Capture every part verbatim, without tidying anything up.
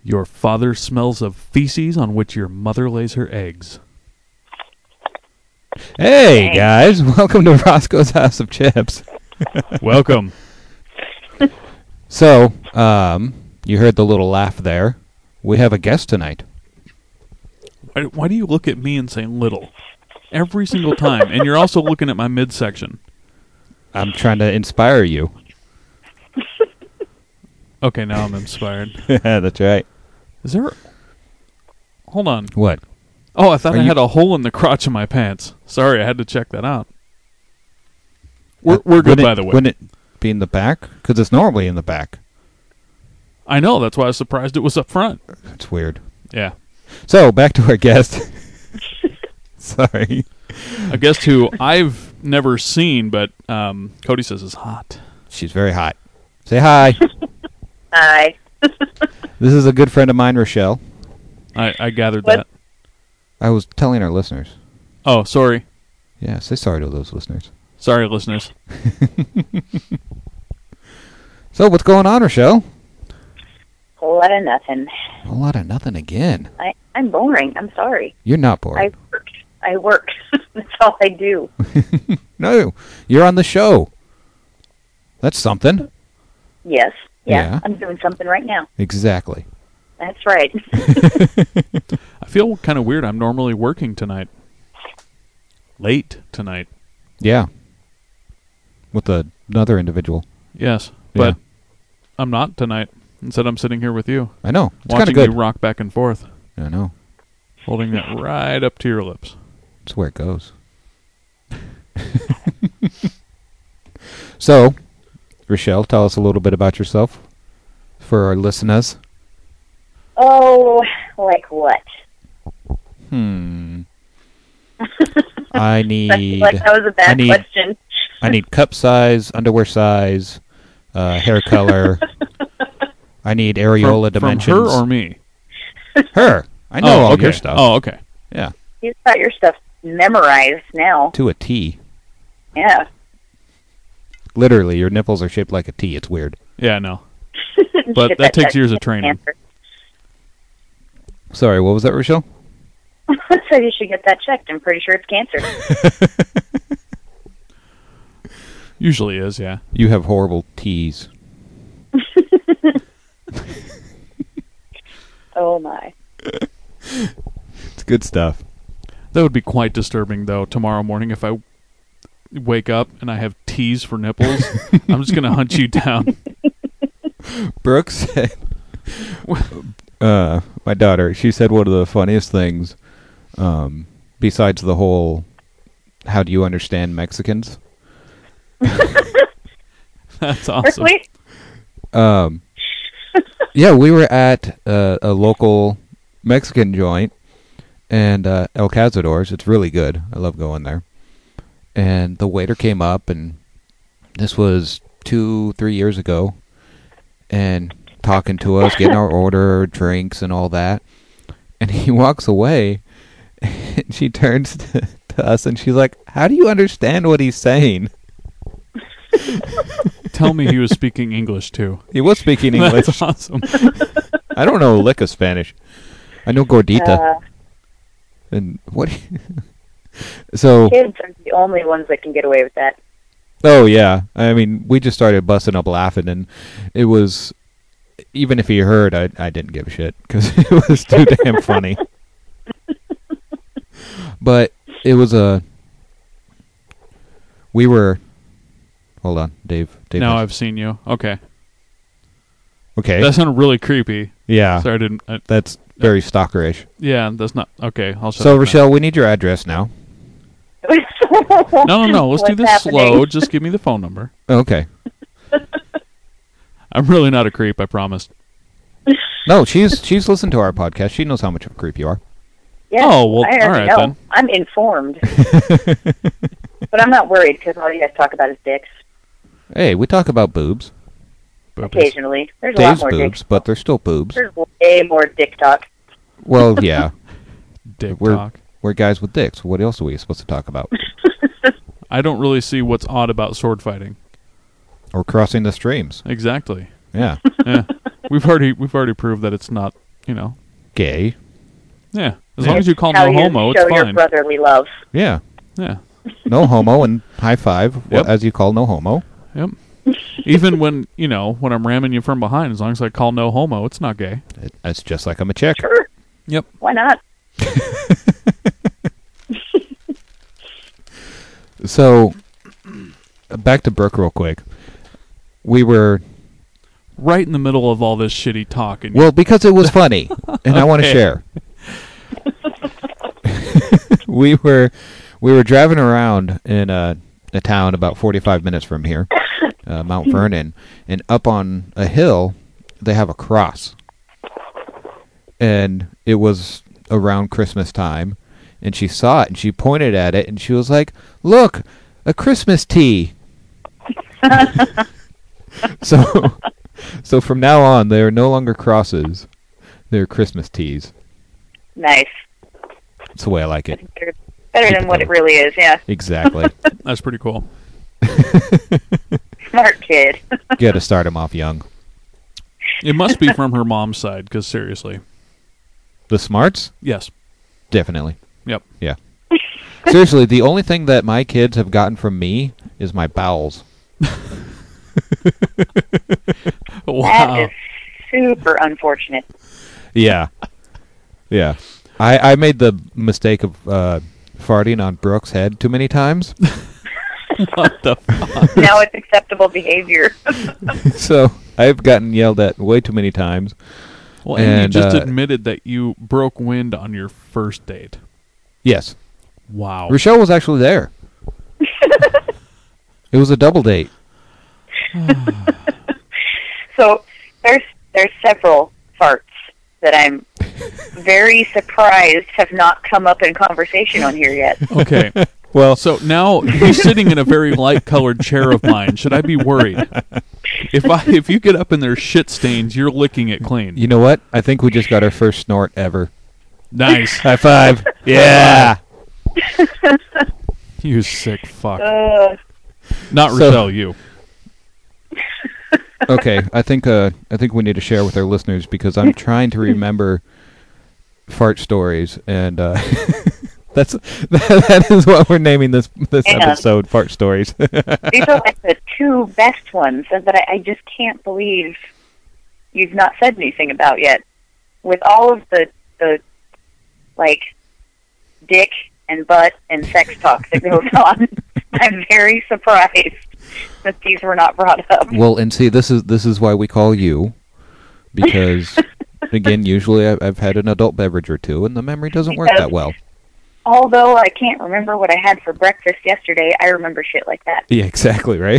Your father smells of feces on which your mother lays her eggs. Hey, guys. Welcome to Roscoe's House of Chips. Welcome. So, um, you heard the little laugh there. We have a guest tonight. Why, why do you look at me and say little? Every single time. And you're also looking at my midsection. I'm trying to inspire you. Okay, now I'm inspired. Yeah, that's right. Is there... Hold on. What? Oh, I thought Are I you- had a hole in the crotch of my pants. Sorry, I had to check that out. We're, Uh, we're good, wouldn't by it- the way. Wouldn't it be in the back? Because it's normally in the back. I know, that's why I was surprised it was up front. That's weird. Yeah. So, back to our guest. Sorry. A guest who I've never seen, but um, Cody says is hot. She's very hot. Say hi. Hi. This is a good friend of mine, Rochelle. I, I gathered What? that. I was telling our listeners. Oh, sorry. Yeah, say sorry to those listeners. Sorry, listeners. So, what's going on, Rochelle? A lot of nothing. A lot of nothing again. I, I'm boring. I'm sorry. You're not bored. I work. I work. That's all I do. No, you're on the show. That's something. Yes. Yeah, Yeah. I'm doing something right now. Exactly. That's right. I feel kind of weird. I'm normally working tonight. Late tonight. Yeah. With a, another individual. Yes, Yeah. but I'm not tonight. Instead, I'm sitting here with you, I know. It's kind of watching good. you rock back and forth, I know. holding that right up to your lips. That's where it goes. So, Rochelle, tell us a little bit about yourself for our listeners. Oh, like what? Hmm. I need. Like that was a bad I need- question. I need cup size, underwear size, uh, hair color. I need areola from, dimensions. From her or me? Her. I know oh, all okay. your stuff. Oh, okay. Yeah. You've got your stuff memorized now. To a T. Yeah. Literally, your nipples are shaped like a T. It's weird. Yeah, no. You But get that takes checked years of for training. cancer. Sorry, what was that, Rochelle? So you should get that checked. I'm pretty sure it's cancer. Usually is, yeah. You have horrible T's. Oh my. It's good stuff. That would be quite disturbing, though, tomorrow morning if I wake up and I have T's for nipples. I'm just going to hunt you down. Brooke said, uh, my daughter, she said one of the funniest things, um, besides the whole, how do you understand Mexicans? That's awesome. Really? Um, yeah, we were at uh, a local Mexican joint, and uh, El Cazadores. It's really good. I love going there. And the waiter came up, and this was two, three years ago, and talking to us, getting our order, drinks, and all that. And he walks away, and she turns to, to us, and she's like, "How do you understand what he's saying?" Tell me he was speaking English, too. He was speaking English. That's awesome. I don't know a lick of Spanish. I know gordita. Uh, And what? do you- so, kids are the only ones that can get away with that. oh yeah. I mean, we just started busting up laughing, and it was. Even if he heard, I I didn't give a shit because it was too damn funny. But it was a. We were. Hold on, Dave. Dave Now has- I've seen you. Okay. okay. That sounded really creepy. yeah, Sorry, I didn't. I, that's very stalkerish. yeah, that's not. Okay, I'll shut So, up now. Rochelle, we need your address now. No, no, no. Let's do What's this happening? slow. Just give me the phone number. Okay. I'm really not a creep, I promise. No, she's she's listened to our podcast. She knows how much of a creep you are. Yeah, Oh, well, I already all right, know. then. I'm informed. But I'm not worried because all you guys talk about is dicks. Hey, we talk about boobs. Boobies. Occasionally. There's Dave's a lot more boobs, dicks. but they're still boobs. There's way more dick talk. Well, yeah. Dick We're talk. we're guys with dicks. What else are we supposed to talk about? I don't really see what's odd about sword fighting. Or crossing the streams. Exactly. Yeah. Yeah. We've already we've already proved that it's not you know, Gay. yeah. As long as you call How no you homo, show it's your fine. brotherly love. Yeah. Yeah. No homo and high five, Yep. as you call no homo. Yep. Even when you know when I'm ramming you from behind, as long as I call no homo, it's not gay. It, it's just like I'm a chick. Sure. Yep. Why not? So, back to Brooke real quick. We were, Right in the middle of all this shitty talk, and well, because it was funny, and I want to Okay. share. we were we were driving around in a, a town about forty-five minutes from here, uh, Mount Vernon, and up on a hill, they have a cross. And it was around Christmas time, and she saw it, and she pointed at it, and she was like, "Look, a Christmas tea." so, so from now on, they are no longer crosses; they're Christmas teas. Nice. That's the way I like it. Better, better Keep than it what it going. really is, yeah. Exactly. that's pretty cool. Smart kid. Got to start them off young. It must be from her mom's side, because seriously, The smarts, yes, definitely. yep. Yeah. Seriously, the only thing that my kids have gotten from me is my bowels. Wow. That is super unfortunate. Yeah. Yeah. I, I made the mistake of uh, farting on Brooke's head too many times. What the fuck? Now it's acceptable behavior. So I've gotten yelled at way too many times. Well, and, And, you just uh, admitted that you broke wind on your first date. Yes. Wow. Rochelle was actually there. It was a double date. So there's there's several farts that I'm very surprised have not come up in conversation on here yet. Okay. Well, So now he's sitting in a very light-colored chair of mine. Should I be worried? If I if you get up and there's shit stains, you're licking it clean. you know what? I think we just got our first snort ever. Nice. High five. Yeah. You sick fuck. Uh, Not so- Rochelle, you. Okay, I think uh, I think we need to share with our listeners because I'm trying to remember fart stories, and uh, that's that, that is what we're naming this this Yeah. episode, fart stories. these are like the two best ones that I, I just can't believe you've not said anything about yet. With all of the the like dick and butt and sex talk that goes on, I'm very surprised that these were not brought up. Well, and see, this is this is why we call you, because again, usually I've, I've had an adult beverage or two, and the memory doesn't work that well. Although I can't remember what I had for breakfast yesterday, I remember shit like that. Yeah, exactly, right?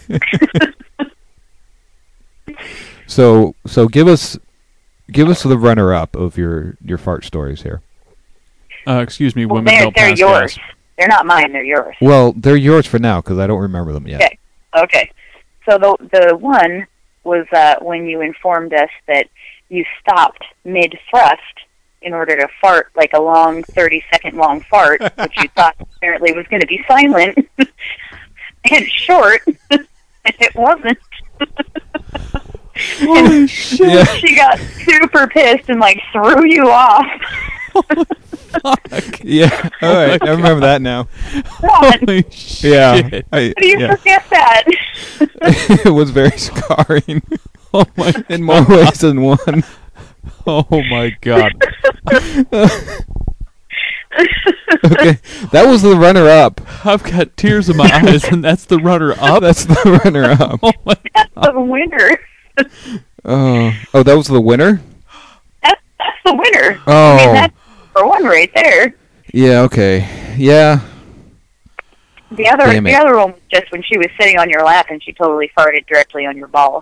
so so give us give us the runner up of your, your fart stories here. Uh, excuse me, Well, women they're, don't they're pass yours. gas. They're not mine, they're yours. Well, they're yours for now because I don't remember them yet. Okay. Okay. So the the one was uh, when you informed us that you stopped mid-thrust in order to fart like a long thirty-second long fart, which you thought apparently was going to be silent and short, and it wasn't. Holy shit. Yeah. She got super pissed and like threw you off. Yeah. All right. I remember that now. What? Holy shit. Yeah. I, How do you yeah. forget that? It was very scarring Oh my in more ways than one. Oh my god. Okay. That was the runner up. I've got tears in my eyes, and that's the runner up. That's the runner up. Oh my That's the winner. Oh. Oh, that was the winner? That's, that's the winner. I Oh. mean, that's for one right there. Yeah, okay. Yeah. The other, Damn the it. other one was just when she was sitting on your lap and she totally farted directly on your balls.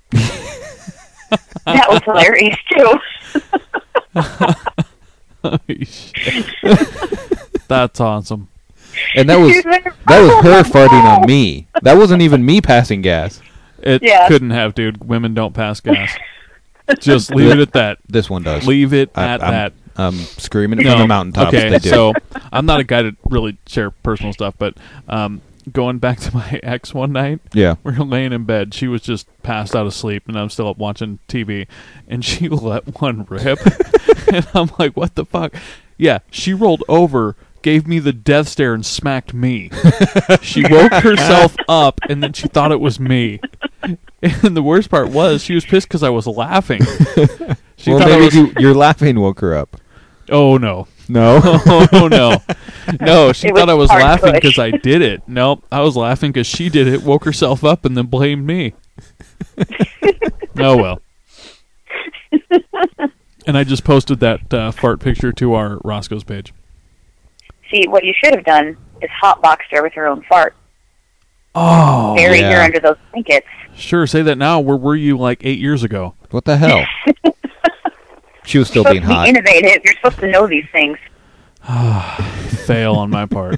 That was hilarious too. Holy shit. That's awesome. And that was She like, that was "Oh, her my farting on balls." me. That wasn't even me passing gas. It Yeah. couldn't have, dude. Women don't pass gas. Just leave it at that. This one does. Leave it I- at I'm, that. I'm screaming it from the mountaintops. Okay, They do. so I'm not a guy to really share personal stuff, but um, going back to my ex one night. Yeah. We were laying in bed. She was just passed out of sleep, and I'm still up watching T V. And she let one rip. And I'm like, what the fuck? Yeah, she rolled over, gave me the death stare, and smacked me. She woke herself up, and then she thought it was me. And the worst part was, she was pissed because I was laughing. She well, thought I maybe was... you, your laughing woke her up. Oh, no. No? Oh, no. No, she It thought was I was hard laughing push. because I did it. Nope, I was laughing because she did it, woke herself up, and then blamed me. Oh, well. And I just posted that uh, fart picture to our Roscoe's page. See, what you should have done is hotboxed her with her own fart. Oh, Buried yeah. her under those blankets. sure, say that now. Where were you like eight years ago? What the hell? She was still You're being supposed to hot. be innovative. You're supposed to know these things. Fail on my part.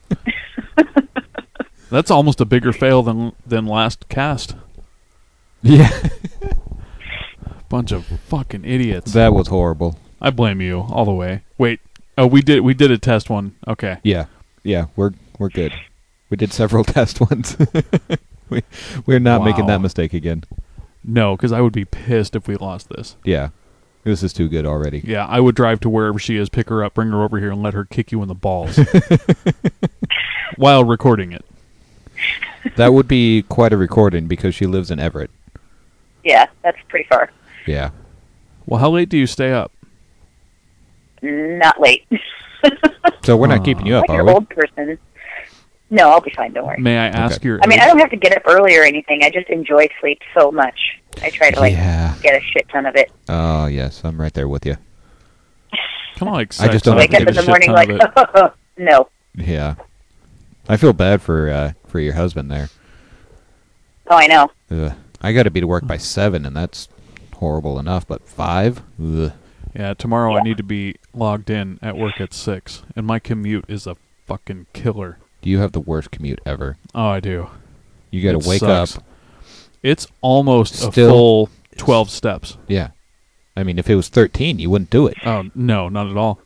That's almost a bigger fail than than last cast. Yeah. Bunch of fucking idiots. That was horrible. I blame you all the way. Wait. Oh, we did we did a test one. Okay. Yeah. Yeah, we're we're good. We did several test ones. we we're not making Wow. that mistake again. No, because I would be pissed if we lost this. Yeah. This is too good already. Yeah, I would drive to wherever she is, pick her up, bring her over here, and let her kick you in the balls while recording it. That would be quite a recording because she lives in Everett. Yeah, that's pretty far. Yeah. Well, how late do you stay up? Not late. So we're not Aw. keeping you up, Like are an we? old person. No, I'll be fine. Don't worry. May I ask Okay. your I mean, age? I don't have to get up early or anything. I just enjoy sleep so much. I try to like Yeah. get a shit ton of it. Oh, yes. I'm right there with you. Kind of like I just sex, don't I Wake get up a in the shit morning ton like, of it. no. Yeah. I feel bad for uh, for your husband there. Oh, I know. Ugh. I got to be to work by seven, and that's horrible enough. But five? Ugh. Yeah, tomorrow I Yeah. need to be logged in at work at six, and my commute is a fucking killer. You have the worst commute ever. Oh, I do. You got It to wake sucks. up. It's almost a Still- full twelve steps. Yeah. I mean, if it was thirteen, you wouldn't do it. Oh, no, not at all.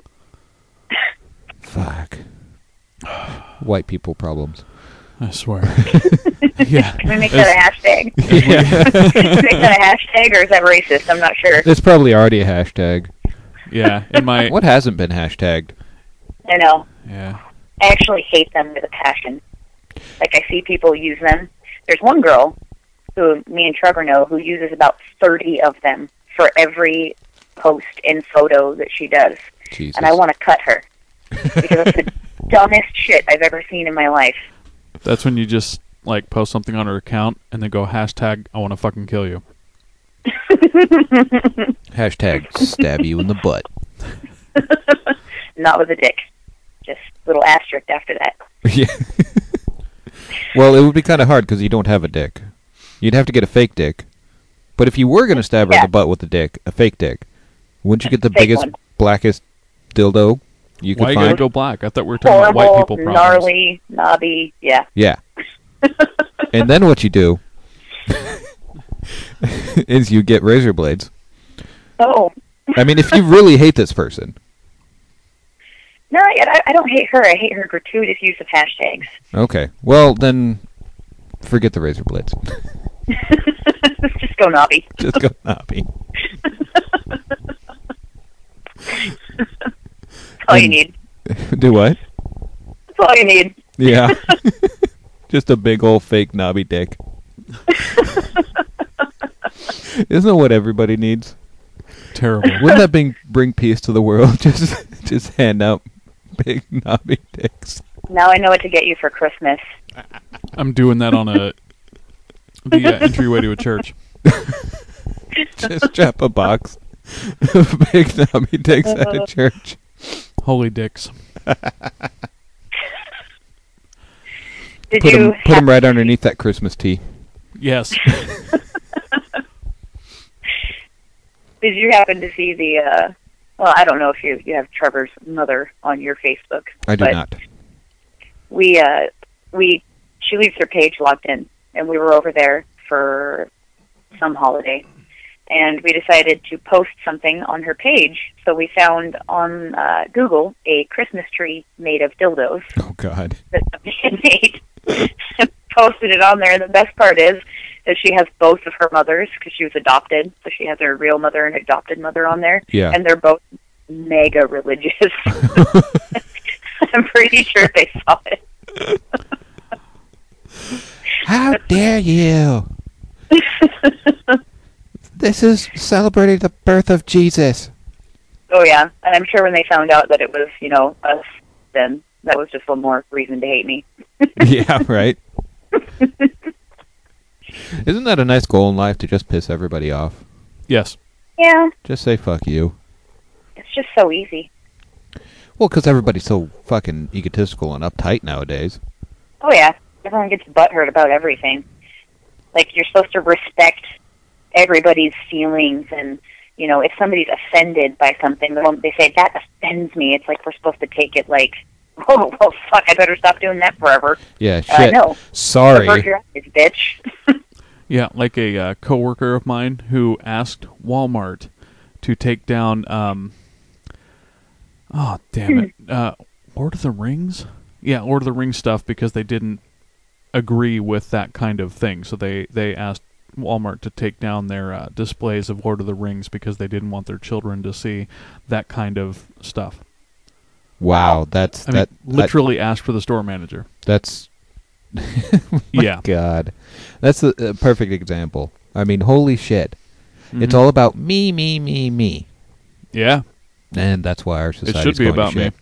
Fuck. White people problems. I swear. Yeah. Can we make It's- that a hashtag? Yeah. Can we make that a hashtag, or is that racist? I'm not sure. It's probably already a hashtag. Yeah, in my... What hasn't been hashtagged? I know. Yeah. I actually hate them with a passion. Like, I see people use them. There's one girl who me and Trevor know who uses about thirty of them for every post and photo that she does. Jesus. And I want to cut her. Because it's the dumbest shit I've ever seen in my life. That's when you just, like, post something on her account and then go hashtag I want to fucking kill you. Hashtag stab you in the butt. Not with a dick. Just little asterisk after that. Yeah. Well, it would be kind of hard because you don't have a dick. You'd have to get a fake dick. But if you were going to stab her in Yeah. the butt with a dick, a fake dick, wouldn't you get the Fake biggest, one. blackest dildo you could Why you find? gotta go black? I thought we were talking about Horrible, white people problems. gnarly, knobby, yeah. Yeah. And then what you do is you get razor blades. Oh, I mean, if you really hate this person. no, I, I don't hate her. I hate her gratuitous use of hashtags. Okay. Well, then forget the razor blades. Just go knobby. Just go knobby. That's all you And- need. Do what? That's all you need. Yeah. Just a big old fake knobby dick. Isn't that what everybody needs? Terrible. Wouldn't that bring bring peace to the world? Just just hand out big knobby dicks. Now I know what to get you for Christmas. I'm doing that on a the uh, entryway to a church. Just drop a box of big knobby dicks at a church. Holy dicks. Did Put you them put hap- 'em right underneath that Christmas tea. Yes. Did you happen to see the? Uh, well, I don't know if you you have Trevor's mother on your Facebook. I do but not. We uh we she leaves her page logged in, and we were over there for some holiday, and we decided to post something on her page. So we found on uh, Google a Christmas tree made of dildos Oh God. that somebody had made. and posted it on there. And the best part is that she has both of her mothers because she was adopted. So she has her real mother and adopted mother on there. Yeah. And they're both mega religious. I'm pretty sure they saw it. How dare you? This is celebrating the birth of Jesus. Oh, yeah. And I'm sure when they found out that it was, you know, us, then that was just one more reason to hate me. Yeah, right. Isn't that a nice goal in life to just piss everybody off? Yes. Yeah. Just say fuck you. It's just so easy. Well, because everybody's so fucking egotistical and uptight nowadays. Oh, yeah. Everyone gets butthurt about everything. Like, you're supposed to respect everybody's feelings, and, you know, if somebody's offended by something, the moment they say, that offends me, it's like we're supposed to take it like, oh, well, fuck, I better stop doing that forever. Yeah, Uh, shit. no. Sorry. Avert your eyes, bitch. Yeah, like a uh, coworker of mine who asked Walmart to take down, um, oh, damn it, uh, Lord of the Rings? Yeah, Lord of the Rings stuff because they didn't agree with that kind of thing. So they, they asked Walmart to take down their uh, displays of Lord of the Rings because they didn't want their children to see that kind of stuff. Wow, that's I that. mean, literally asked for the store manager. That's Yeah. God. That's a, a perfect example. I mean, holy shit. Mhm. It's all about me, me, me, me. Yeah. And that's why our It society should be about me.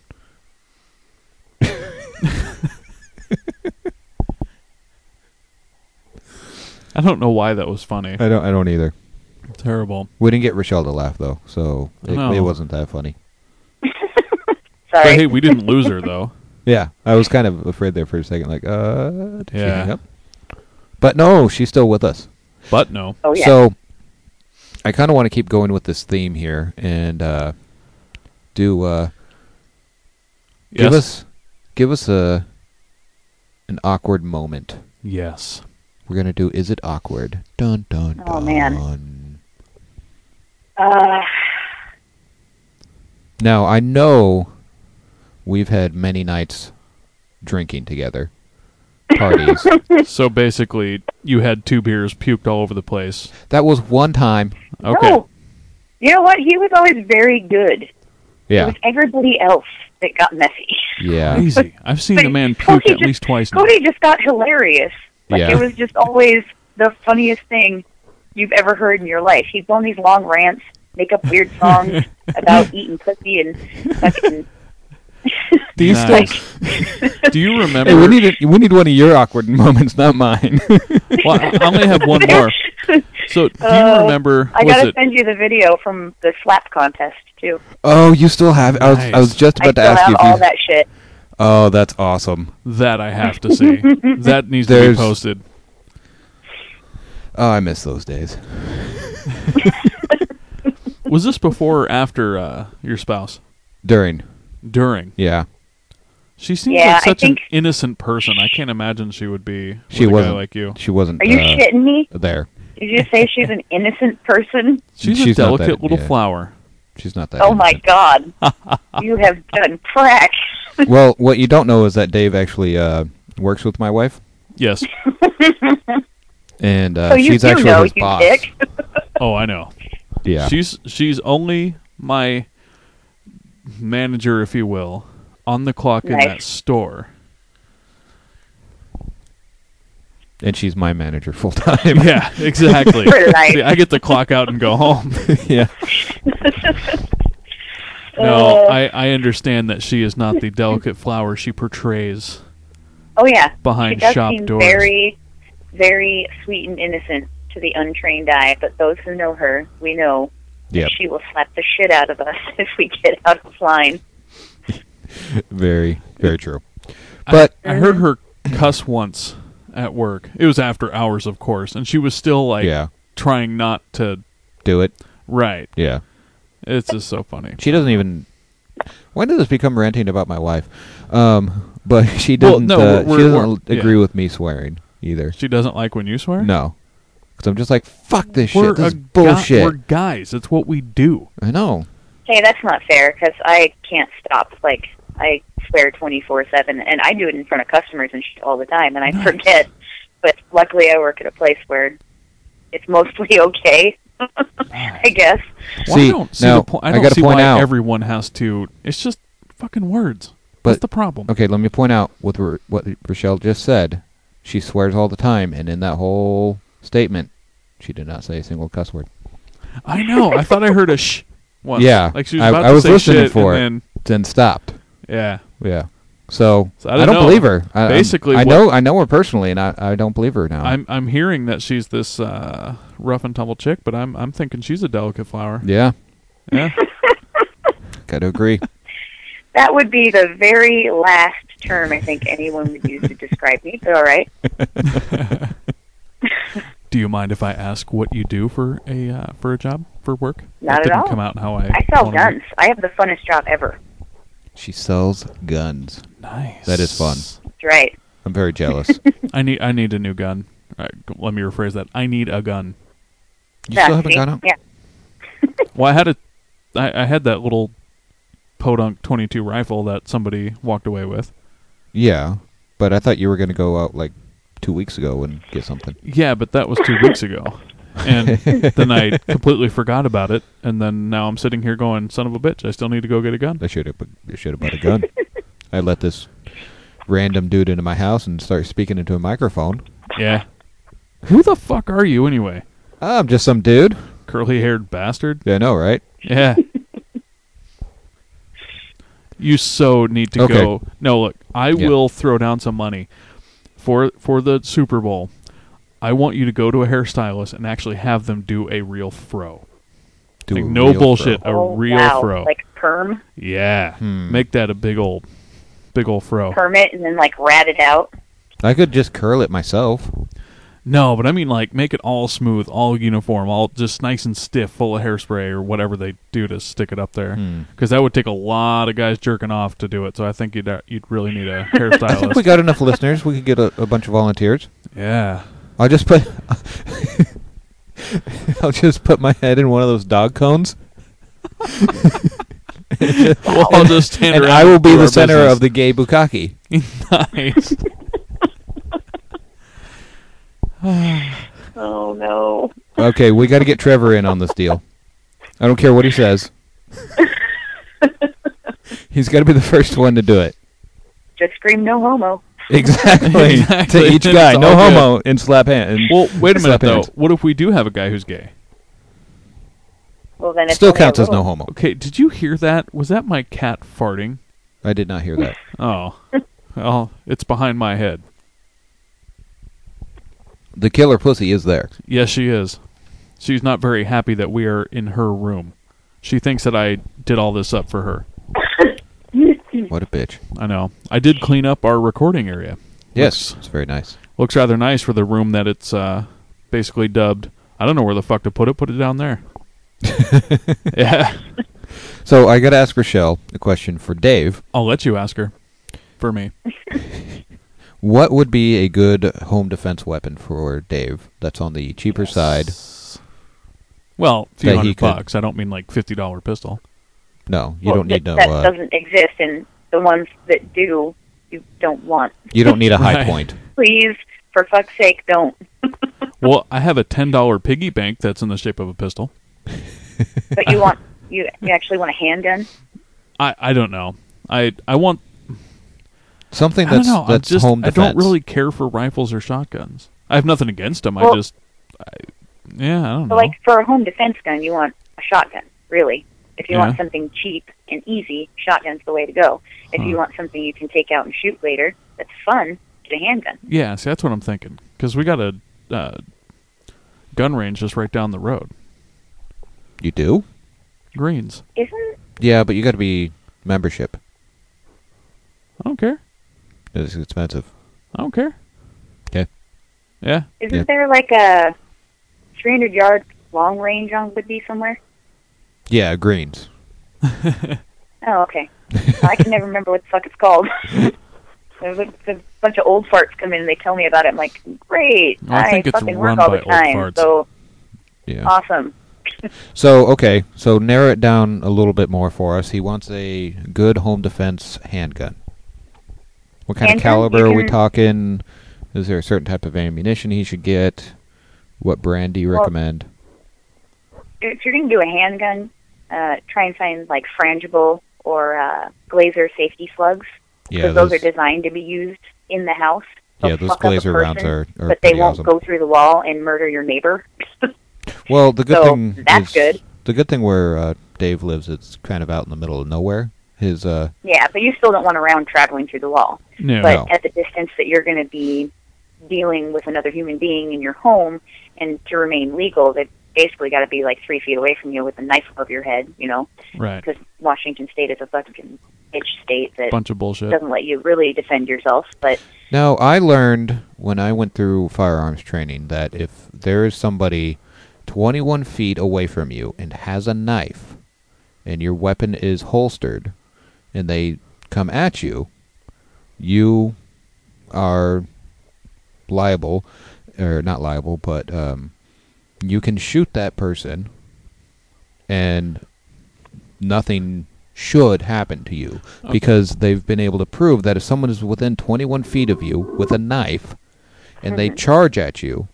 I don't know why that was funny. I don't I don't either. Terrible. We didn't get Rochelle to laugh though, so it, No. it wasn't that funny. But Sorry. hey, we didn't lose her though. Yeah, I was kind of afraid there for a second, like, uh, did she Yeah. hang up? But no, she's still with us. But no. Oh, yeah. So, I kind of want to keep going with this theme here and uh, do uh, give Yes. us give us a an awkward moment. Yes. We're gonna do Is It Awkward? Dun dun Oh, dun. man. Uh, Now I know we've had many nights drinking together, parties. So basically, you had two beers, puked all over the place. That was one time. Okay. No. You know what? He was always very good. It Yeah, was everybody else that got messy. yeah. Crazy. I've seen the man puke Cody at just- least twice now. Cody just got hilarious. Like, Yeah. it was just always the funniest thing you've ever heard in your life. He'd go on these long rants, make up weird songs about eating pussy and fucking... Do you Nice. still? Do you remember? Hey, we need a, we need one of your awkward moments, not mine. Well, I I only have one more. So, do you Uh, remember? I was gotta it? send you the video from the slap contest, too. Oh, you still have? I was I was Nice. just I about to still ask have you if all you. that shit. Oh, that's awesome. That I have to see. That needs to There's- be posted. Oh, I miss those days. Was this before or after uh, your spouse? During, During. yeah, She seems Yeah, like I such an think- innocent person. I can't imagine she would be with She a guy wasn't. like you. she wasn't. Are you uh, shitting me? there? Did you say she's an innocent person? She's, She's a not delicate that- little yeah. flower. She's not that. Oh my innocent. god. You have done crack. Well, what you don't know is that Dave actually uh, works with my wife, Yes. and uh, So you she's do actually know, his you boss. dick. Oh, I know. Yeah, She's she's only my manager, if you will, on the clock in Nice. that store. and she's my manager full time. Yeah, exactly. For life. See, I get to clock out and go home. yeah. No, Uh, I, I understand that she is not the delicate flower she portrays. Oh yeah. Behind she does shop seem doors. very, very sweet and innocent to the untrained eye, but those who know her, we know Yep. that she will slap the shit out of us if we get out of line. Very, very true. But I, I heard her cuss once at work. It was after hours, of course, and she was still like yeah, trying not to. do it. Right. Yeah. It's just so funny. She doesn't even. When did this become ranting about my wife? Um, but she Well, doesn't. no, uh, we're- she we're- doesn't yeah. agree with me swearing either. She doesn't like when you swear? No, because I'm just like, fuck this We're shit. This is a gu- bullshit. we're guys. It's what we do. I know. Hey, that's not fair, because I can't stop. Like, I swear twenty-four seven, and I do it in front of customers and shit all the time, and I Nice. forget. But luckily, I work at a place where it's mostly okay, I guess. Well, See, I don't see now, the point. I I don't gotta see point why out- everyone has to. It's just fucking words. But- What's the problem? Okay, let me point out with R- what Rochelle just said. She swears all the time, and in that whole statement, she did not say a single cuss word. I know. I thought I heard a shh once. Yeah, like she was I- about I to was say listening shit, for it. and Then stopped. then yeah. Yeah. So, So I I, don't don't know. believe her. I, I'm- Basically, I what- know I know her personally, and I, I don't believe her now. I'm I'm hearing that she's this uh, rough and tumble chick, but I'm I'm thinking she's a delicate flower. yeah, Yeah. got to agree. That would be the very last term I think anyone would use to describe me, but all right. Do you mind if I ask what you do for a uh, for a job for work? Not that at didn't all. come out how I. I sell wanted guns. I have the funnest job ever. She sells guns. it. Nice. That is fun. That's right. I'm very jealous. I need I need a new gun. All right, let me rephrase that. I need a gun. You Yeah, still haven't see? gone out? Yeah. Well, I had a, I, I had that little podunk twenty-two rifle that somebody walked away with. Yeah, but I thought you were going to go out like two weeks ago and get something. Yeah, but that was two weeks ago, and then I completely forgot about it. And then now I'm sitting here going, "Son of a bitch! I still need to go get a gun." I should have. I should have bought a gun. I let this random dude into my house and start speaking into a microphone. Yeah. Who the fuck are you anyway? Ah, I'm just some dude. Curly-haired bastard. Yeah, I know, right? Yeah. You so need to Okay. go. No, look, I Yeah. will throw down some money for for the Super Bowl. I want you to go to a hairstylist and actually have them do a real fro. Do Like, a no real bullshit. fro. A oh, real wow. fro. Like perm, Yeah. Hmm. Make that a big old, big old fro. perm it, and then like rat it out. I could just curl it myself. No, but I mean like make it all smooth, all uniform, all just nice and stiff, full of hairspray or whatever they do to stick it up there. Hmm. Because that would take a lot of guys jerking off to do it. So I think you'd uh, you'd really need a I think we hairstylist. got enough listeners. We could get a, a bunch of volunteers. Yeah. I'll just put. I'll just put my head in one of those dog cones. We'll all just stand and around I will and be do the our center business. of the gay bukkake. Nice. Oh no. Okay, we got to get Trevor in on this deal. I don't care what he says. He's got to be the first one to do it. Just scream no homo. Exactly. Exactly. To each It's guy, all no good. homo, and slap hand. and Well, wait a minute slap though. hands. What if we do have a guy who's gay? Well, then it's Still only a counts as no little. homo. Okay, did you hear that? Was that my cat farting? I did not hear that. Oh, well, it's behind my head. The killer pussy is there. Yes, she is. She's not very happy that we are in her room. She thinks that I did all this up for her. What a bitch. I know. I did clean up our recording area. Yes, Looks, it's very nice. looks rather nice for the room that it's uh, basically dubbed. I don't know where the fuck to put it. Put it down there. Yeah. So I got to ask Rochelle a question for Dave. I'll let you ask her. For me. What would be a good home defense weapon for Dave that's on the cheaper side? Well, a few That he hundred could- bucks. I don't mean like fifty dollar pistol. No, you Well, don't need that, no. That Uh, doesn't exist, and the ones that do, you don't want. you don't need a high Right. point. Please, for fuck's sake, don't. Well, I have a ten dollar piggy bank that's in the shape of a pistol. But you want, you, you actually want a handgun? I, I don't know. I I want. Something I don't that's know. I'm that's just. home I defense. don't really care for rifles or shotguns. I have nothing against them. I Well- just. I, yeah, I don't know. But like for a home defense gun, you want a shotgun, really. If you Yeah. want something cheap and easy, shotgun's the way to go. If Huh. you want something you can take out and shoot later, that's fun, get a handgun. Yeah, see, that's what I'm thinking. Because we got a uh, gun range just right down the road. You do? Greens. Isn't Yeah, but you got to be membership. I don't care. It's expensive. I don't care. Okay. Yeah. isn't Yeah. there like a three hundred yard long range on Woodby somewhere? Yeah, greens. Oh, okay. I can never remember what the fuck it's called. There's a, there's a bunch of old farts come in and they tell me about it. I'm like, great. Well, I think it's fucking run work all by the old time. farts. So Yeah. awesome. So, okay, so narrow it down a little bit more for us. He wants a good home defense handgun. What kind Handgun, of caliber you are we can- talking? Is there a certain type of ammunition he should get? What brand do you Well, recommend? If you're going to do a handgun, uh, try and find like frangible or uh, Glazer safety slugs, Yeah, because those, those, are designed to be used in the house. They'll yeah, those fuck up a Glazer rounds person, are, are but they pretty won't awesome. go through the wall and murder your neighbor. Well, the good So, thing that's is good. the good thing where uh, Dave lives, it's kind of out in the middle of nowhere. His uh, Yeah, but you still don't want a round traveling through the wall. No. But No. at the distance that you're going to be dealing with another human being in your home, and to remain legal, they've basically got to be like three feet away from you with a knife above your head, you know, Right. because Washington State is a fucking bitch state that Bunch of bullshit. doesn't let you really defend yourself. But Now, I learned when I went through firearms training that if there is somebody twenty-one feet away from you and has a knife, and your weapon is holstered, and they come at you, you are liable, or not liable, but um, you can shoot that person, and nothing should happen to you Okay. because they've been able to prove that if someone is within twenty-one feet of you with a knife and they Mhm. charge at you,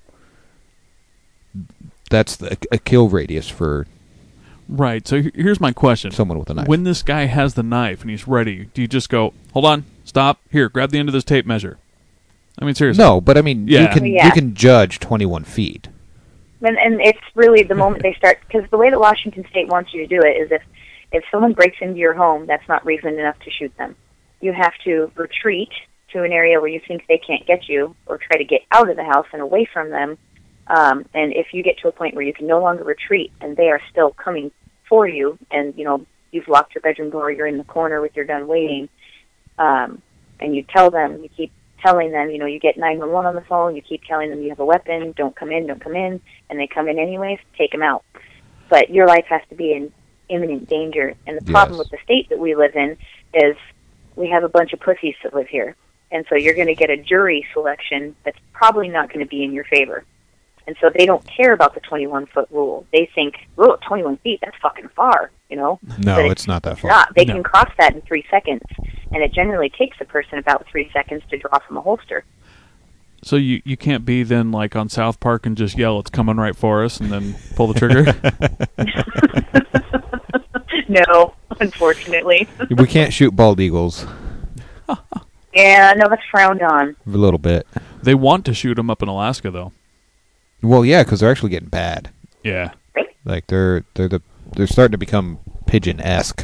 that's the, a kill radius for Right. So he- here's my question. someone with a knife. When this guy has the knife and he's ready, do you just go, hold on, stop, here, grab the end of this tape measure? I mean, seriously. no, but I mean, you Yeah. can Well, yeah. you can judge twenty-one feet. and, and it's really the moment they start, because the way that Washington State wants you to do it is if if someone breaks into your home, that's not reason enough to shoot them. You have to retreat to an area where you think they can't get you, or try to get out of the house and away from them. Um, and if you get to a point where you can no longer retreat and they are still coming for you, and you know you've locked your bedroom door, you're in the corner with your gun waiting, um, and you tell them, you keep telling them, you know, you get nine one one on the phone, you keep telling them you have a weapon, don't come in, don't come in, and they come in anyways, take them out. But your life has to be in imminent danger. And the problem Yes. with the state that we live in is we have a bunch of pussies that live here. And so you're going to get a jury selection that's probably not going to be in your favor. And so they don't care about the twenty-one foot rule. They think, oh, twenty-one feet, that's fucking far, you know? No, But it's not that It's far. not. They No. can cross that in three seconds. And it generally takes a person about three seconds to draw from a holster. So you, you can't be then like on South Park and just yell, it's coming right for us, and then pull the trigger? No, unfortunately. We can't shoot bald eagles Yeah, no, that's frowned on. a little bit. They want to shoot them up in Alaska, though. Well, yeah, because they're actually getting bad. Yeah. Like they're they're the they're starting to become pigeon-esque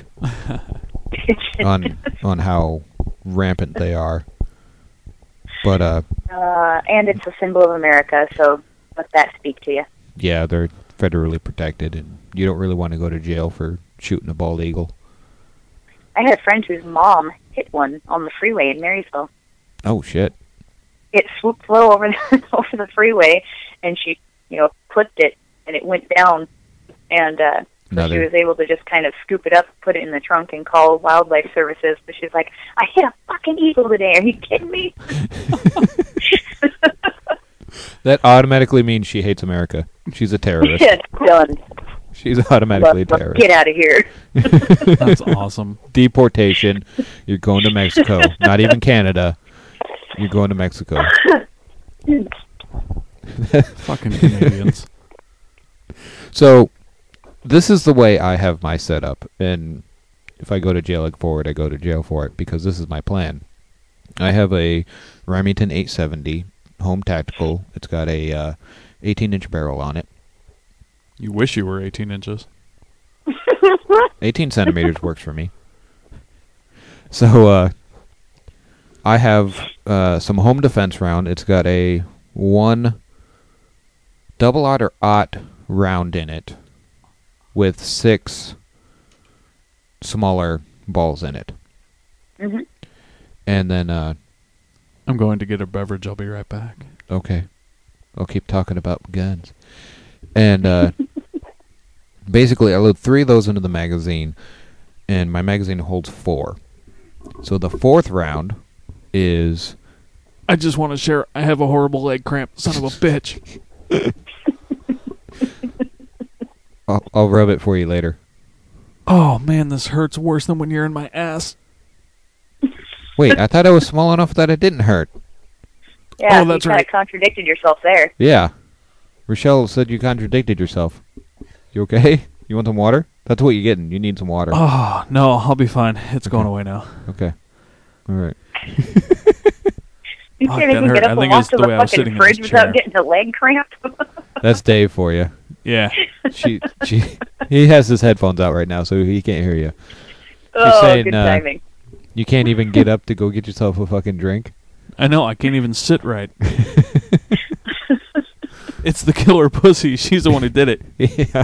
on on how rampant they are. But uh, Uh, and it's a symbol of America, so let that speak to you. yeah, they're federally protected, and you don't really want to go to jail for shooting a bald eagle. I had a friend whose mom hit one on the freeway in Marysville. Oh shit! It swooped low over the, over the freeway, and she, you know, clipped it, and it went down, and uh, so she Another- was able to just kind of scoop it up, put it in the trunk, and call wildlife services. But she's like, "I hit a fucking eagle today. Are you kidding me?" That automatically means she hates America. She's a terrorist. Shit, done. She's automatically a Let's, let's terrorist. get out of here. That's awesome. Deportation. You're going to Mexico. Not even Canada. You're going to Mexico. Fucking Canadians. So, this is the way I have my setup, and if I go to jail for it, I go to jail for it, because this is my plan. I have a Remington eight seventy home tactical. It's got a uh, eighteen inch barrel on it. You wish you were eighteen inches. eighteen centimeters works for me. So, uh, I have uh, some home defense round. It's got a one double-aught or aught round in it with six smaller balls in it. hmm And then, uh, I'm going to get a beverage. I'll be right back. okay, I'll keep talking about guns. And uh, basically, I load three of those into the magazine, and my magazine holds four. So the fourth round is... I just want to share. I have a horrible leg cramp. Son of a bitch. I'll, I'll rub it for you later. Oh, man, this hurts worse than when you're in my ass. Wait, I thought I was small enough that it didn't hurt. Yeah, Oh, that's you kind right. of contradicted yourself there. Yeah. Rochelle said you contradicted yourself. You okay? You want some water? That's what you're getting. You need some water. Oh, no, I'll be fine. It's going away now. Okay. All right. You Fuck, can't that even hurt. get I up and think walk it's to the the way I was fucking sitting in fridge this without chair. getting a leg cramp. That's Dave for you. Yeah. She, she, he has his headphones out right now, so he can't hear you. Oh, saying, good uh, timing. You can't even get up to go get yourself a fucking drink. I know, I can't even sit right. It's the killer pussy. She's the one who did it. Yeah.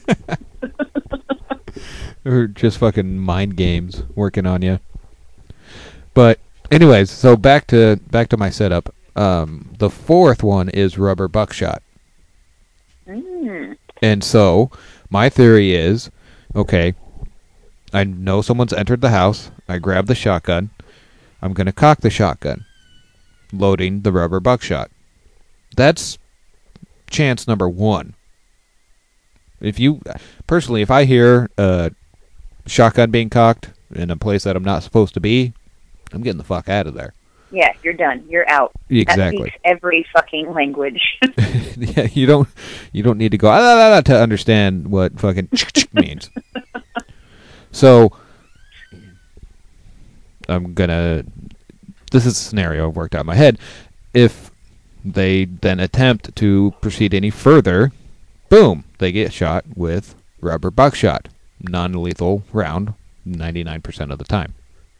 Or just fucking mind games working on you. But anyways, so back to back to my setup. Um, the fourth one is rubber buckshot. Mm. And so my theory is, okay, I know someone's entered the house. I grab the shotgun. I'm going to cock the shotgun, loading the rubber buckshot. That's chance number one. If you, personally, if I hear a shotgun being cocked in a place that I'm not supposed to be, I'm getting the fuck out of there. Yeah, you're done. You're out. That Exactly. speaks every fucking language. Yeah, you don't, you don't need to go ah, ah, ah, ah, to understand what fucking means. So, I'm gonna. This is a scenario I've worked out in my head. If they then attempt to proceed any further, boom, they get shot with rubber buckshot, non-lethal round, ninety-nine percent of the time.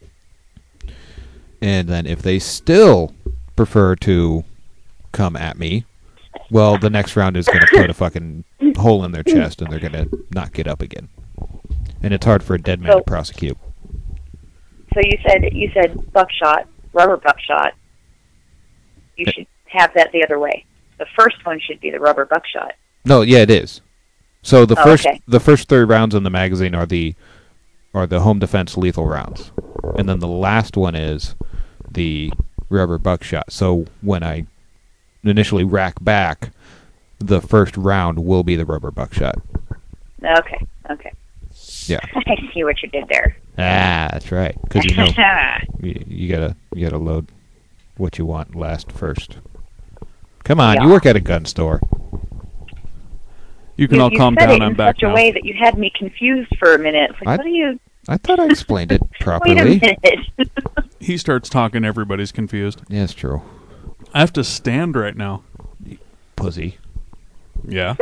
And then if they still prefer to come at me, well, the next round is going to put a fucking hole in their chest, and they're going to not get up again. And it's hard for a dead man So- to prosecute. So you said you said buckshot, rubber buckshot. You should have that the other way. The first one should be the rubber buckshot. No, yeah, it is. So the Oh, first okay. the first three rounds in the magazine are the are the home defense lethal rounds, and then the last one is the rubber buckshot. So when I initially rack back, the first round will be the rubber buckshot. Okay, okay. Yeah. I see what you did there. Ah, that's right. Because you know you, you gotta you gotta load what you want last first. Come on, Yeah. you work at a gun store. You can you, all you calm said down. it I'm in back such now. a way that you had me confused for a minute. It's like, I- what are you? I thought I explained it Wait a properly. minute. He starts talking, everybody's confused. Yeah, it's true. I have to stand right now. Pussy. Yeah.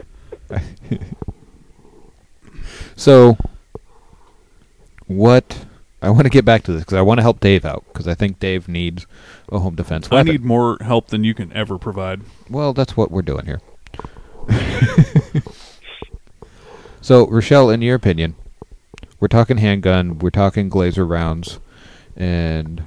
So, what I want to get back to this because I want to help Dave out because I think Dave needs a home defense I weapon. need more help than you can ever provide. Well, that's what we're doing here. So, Rochelle, in your opinion, we're talking handgun, we're talking Glazer rounds, and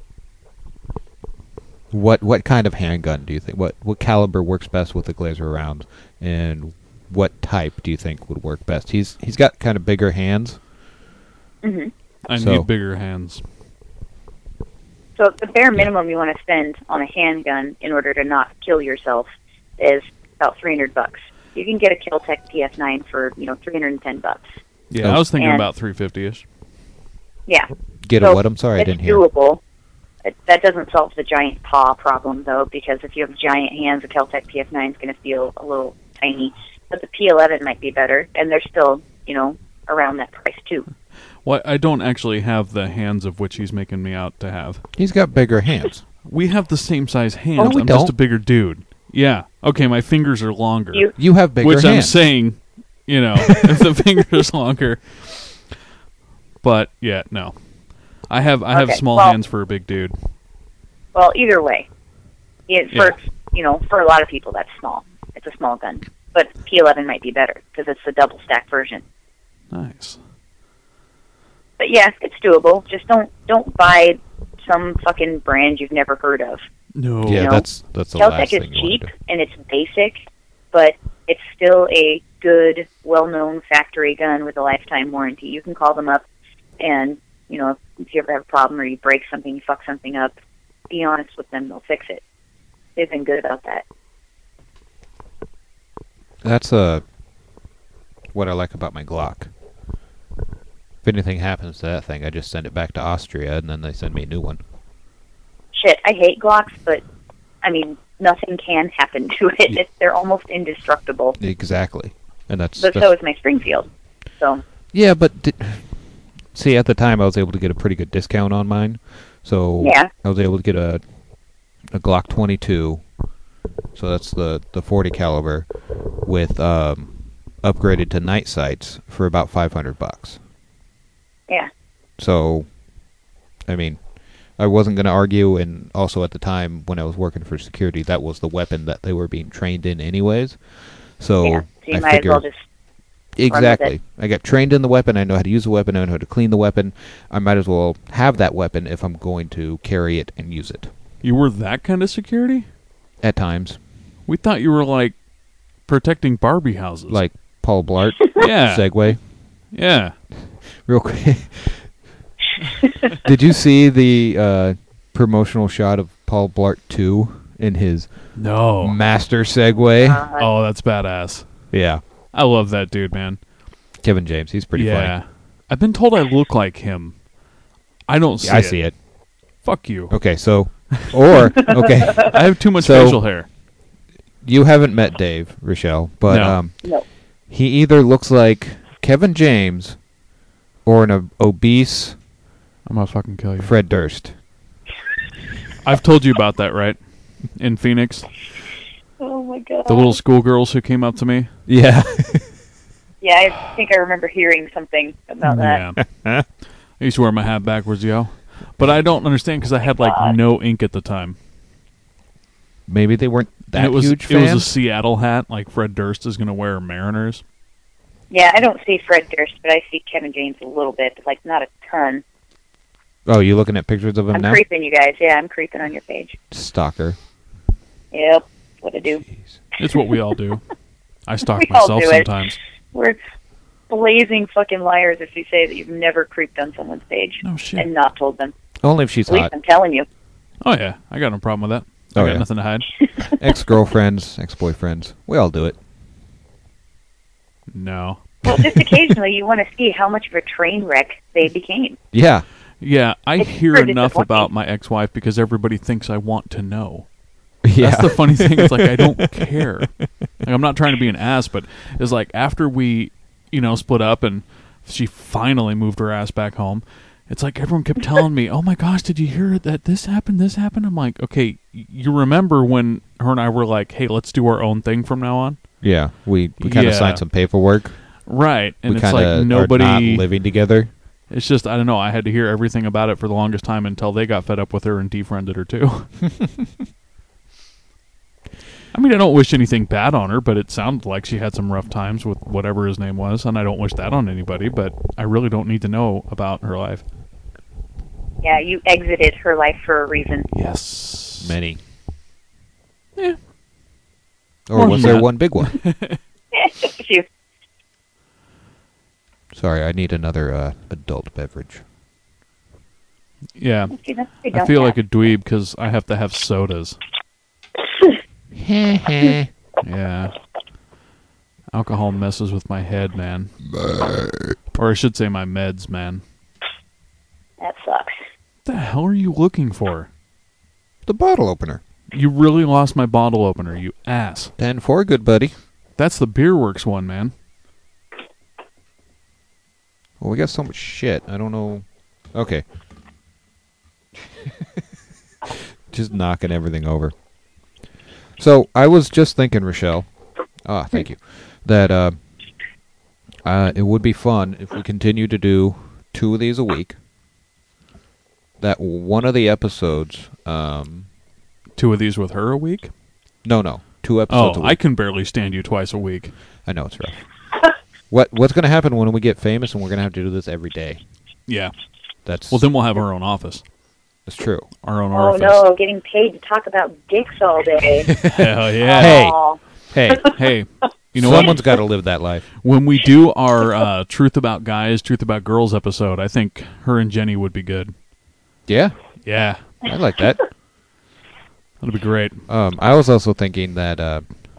what what kind of handgun do you think? What what caliber works best with the Glazer rounds, and what type do you think would work best? He's he's got kind of bigger hands. hmm I So- need bigger hands. So the bare minimum you want to spend on a handgun in order to not kill yourself is about three hundred bucks. You can get a Kel-Tec P S nine for, you know, three hundred ten bucks. Yeah, Oh. I was thinking And- about three fifty-ish. Yeah. Get So a what? I'm sorry, I it's didn't hear. doable. It, that doesn't solve the giant paw problem, though, because if you have giant hands, a Kel-Tec P S nine is going to feel a little tiny. But the P eleven might be better, and they're still, you know, around that price, too. Well, I don't actually have the hands of which he's making me out to have. He's got bigger hands. We have the same size hands. Oh, we I'm just don't. a bigger dude. Yeah. Okay, my fingers are longer. You- You have bigger which I'm hands. saying, you know, if the finger's longer. But yeah, no. I have I have Okay, small well- hands for a big dude. Well, either way, it, for, Yeah. you know, for a lot of people, that's small. It's a small gun. But P eleven might be better, because it's the double stack version. Nice. But yeah, it's doable. Just don't don't buy some fucking brand you've never heard of. No. Yeah, know, that's that's the Kel-Tec last is thing you cheap want to do. and it's basic, but it's still a good, well-known factory gun with a lifetime warranty. You can call them up, and you know if you ever have a problem or you break something, you fuck something up, be honest with them; they'll fix it. They've been good about that. That's uh, what I like about my Glock. If anything happens to that thing, I just send it back to Austria, and then they send me a new one. shit, I hate Glocks, but, I mean, nothing can happen to it. Yeah. It's, they're almost indestructible. Exactly. And that's, But that's so is my Springfield. So, yeah, but di- see, at the time I was able to get a pretty good discount on mine, so Yeah. I was able to get a a Glock twenty-two. So that's the the forty caliber with um, upgraded to night sights for about five hundred bucks. yeah. So, I mean, I wasn't going to argue, and also at the time when I was working for security, that was the weapon that they were being trained in anyways. So, yeah. So you I might figured, as well just... exactly. I got trained in the weapon. I know how to use the weapon. I know how to clean the weapon. I might as well have that weapon if I'm going to carry it and use it. You were that kind of security? At times. We thought you were like protecting Barbie houses. Like Paul Blart. yeah, Segue. yeah. Real quick. Did you see the uh, promotional shot of Paul Blart two in his No. master Segway? Uh, Oh, that's badass. Yeah. I love that dude, man. Kevin James. He's pretty yeah. funny. I've been told I look like him. I don't see Yeah, I it. see it. Fuck you. Okay, so, or, okay, I have too much So- facial hair. you haven't met Dave, Rochelle, but No. um, no. he either looks like Kevin James or an ob- obese I'm gonna fucking kill you. Fred Durst. I've told you about that, right? In Phoenix, Oh, my God. the little schoolgirls who came up to me. Yeah. Yeah, I think I remember hearing something about that. Yeah. I used to wear my hat backwards, yo. But I don't understand because I had like God. no ink at the time. Maybe they weren't that And it was huge it was a fans. Seattle hat, like Fred Durst is gonna wear Mariners. Yeah, I don't see Fred Durst, but I see Kevin James a little bit, but, like, not a ton. Oh, you looking at pictures of him I'm now? creeping, you guys. Yeah, I'm creeping on your page. Stalker. Yep, what I do. Jeez. It's what we all do. I stalk We all myself do it. sometimes. We're blazing fucking liars if you say that you've never creeped on someone's page No shit. and not told them. Only if she's At least hot. I'm telling you. Oh yeah, I got no problem with that. I Oh, got yeah. nothing to hide. Ex-girlfriends, ex-boyfriends. We all do it. No. Well, just occasionally you want to see how much of a train wreck they became. Yeah. Yeah, I It's hear super enough disappointing. about my ex-wife because everybody thinks I want to know. Yeah. That's the funny thing. It's like I don't care. Like, I'm not trying to be an ass, but it's like after we, you know, split up and she finally moved her ass back home. It's like everyone kept telling me, "Oh my gosh, did you hear that this happened? This happened." I'm like, "Okay, y- you remember when her and I were like, hey, let's do our own thing from now on?" Yeah. We, we kind of Yeah. signed some paperwork. Right, and we it's kind like of nobody. are not living together. It's just I don't know. I had to hear everything about it for the longest time until they got fed up with her and defriended her too. I mean, I don't wish anything bad on her, but it sounded like she had some rough times with whatever his name was, and I don't wish that on anybody. But I really don't need to know about her life. Yeah, you exited her life for a reason. Yes, Many. Yeah. Or More was than there that. one big one? Just a few. Sorry, I need another uh, adult beverage. Yeah. See, that's what they I don't feel have. like a dweeb because I have to have sodas. Yeah. Alcohol messes with my head, man. Or I should say my meds, man. That sucks. What the hell are you looking for? The bottle opener. You really lost my bottle opener, you ass. ten four, good buddy. That's the Beer Works one, man. Well, we got so much shit. I don't know. Okay. Just knocking everything over. So, I was just thinking, Rochelle. Ah, thank you. That uh, uh, it would be fun if we continue to do two of these a week. That one of the episodes. Um, Two of these with her a week? no, no. Two episodes Oh, a week. I can barely stand you twice a week. I know it's rough. What What's going to happen when we get famous and we're going to have to do this every day? Yeah. That's Well, then we'll have our own office. that's true. Our own Oh, orifice. no, getting paid to talk about dicks all day. Hell yeah. Hey. Aw. Hey, Hey, you know someone's what? got to live that life. When we do our uh, Truth About Guys, Truth About Girls episode, I think her and Jenny would be good. Yeah, Yeah. I like that. That'd be great. Um, I was also thinking that uh,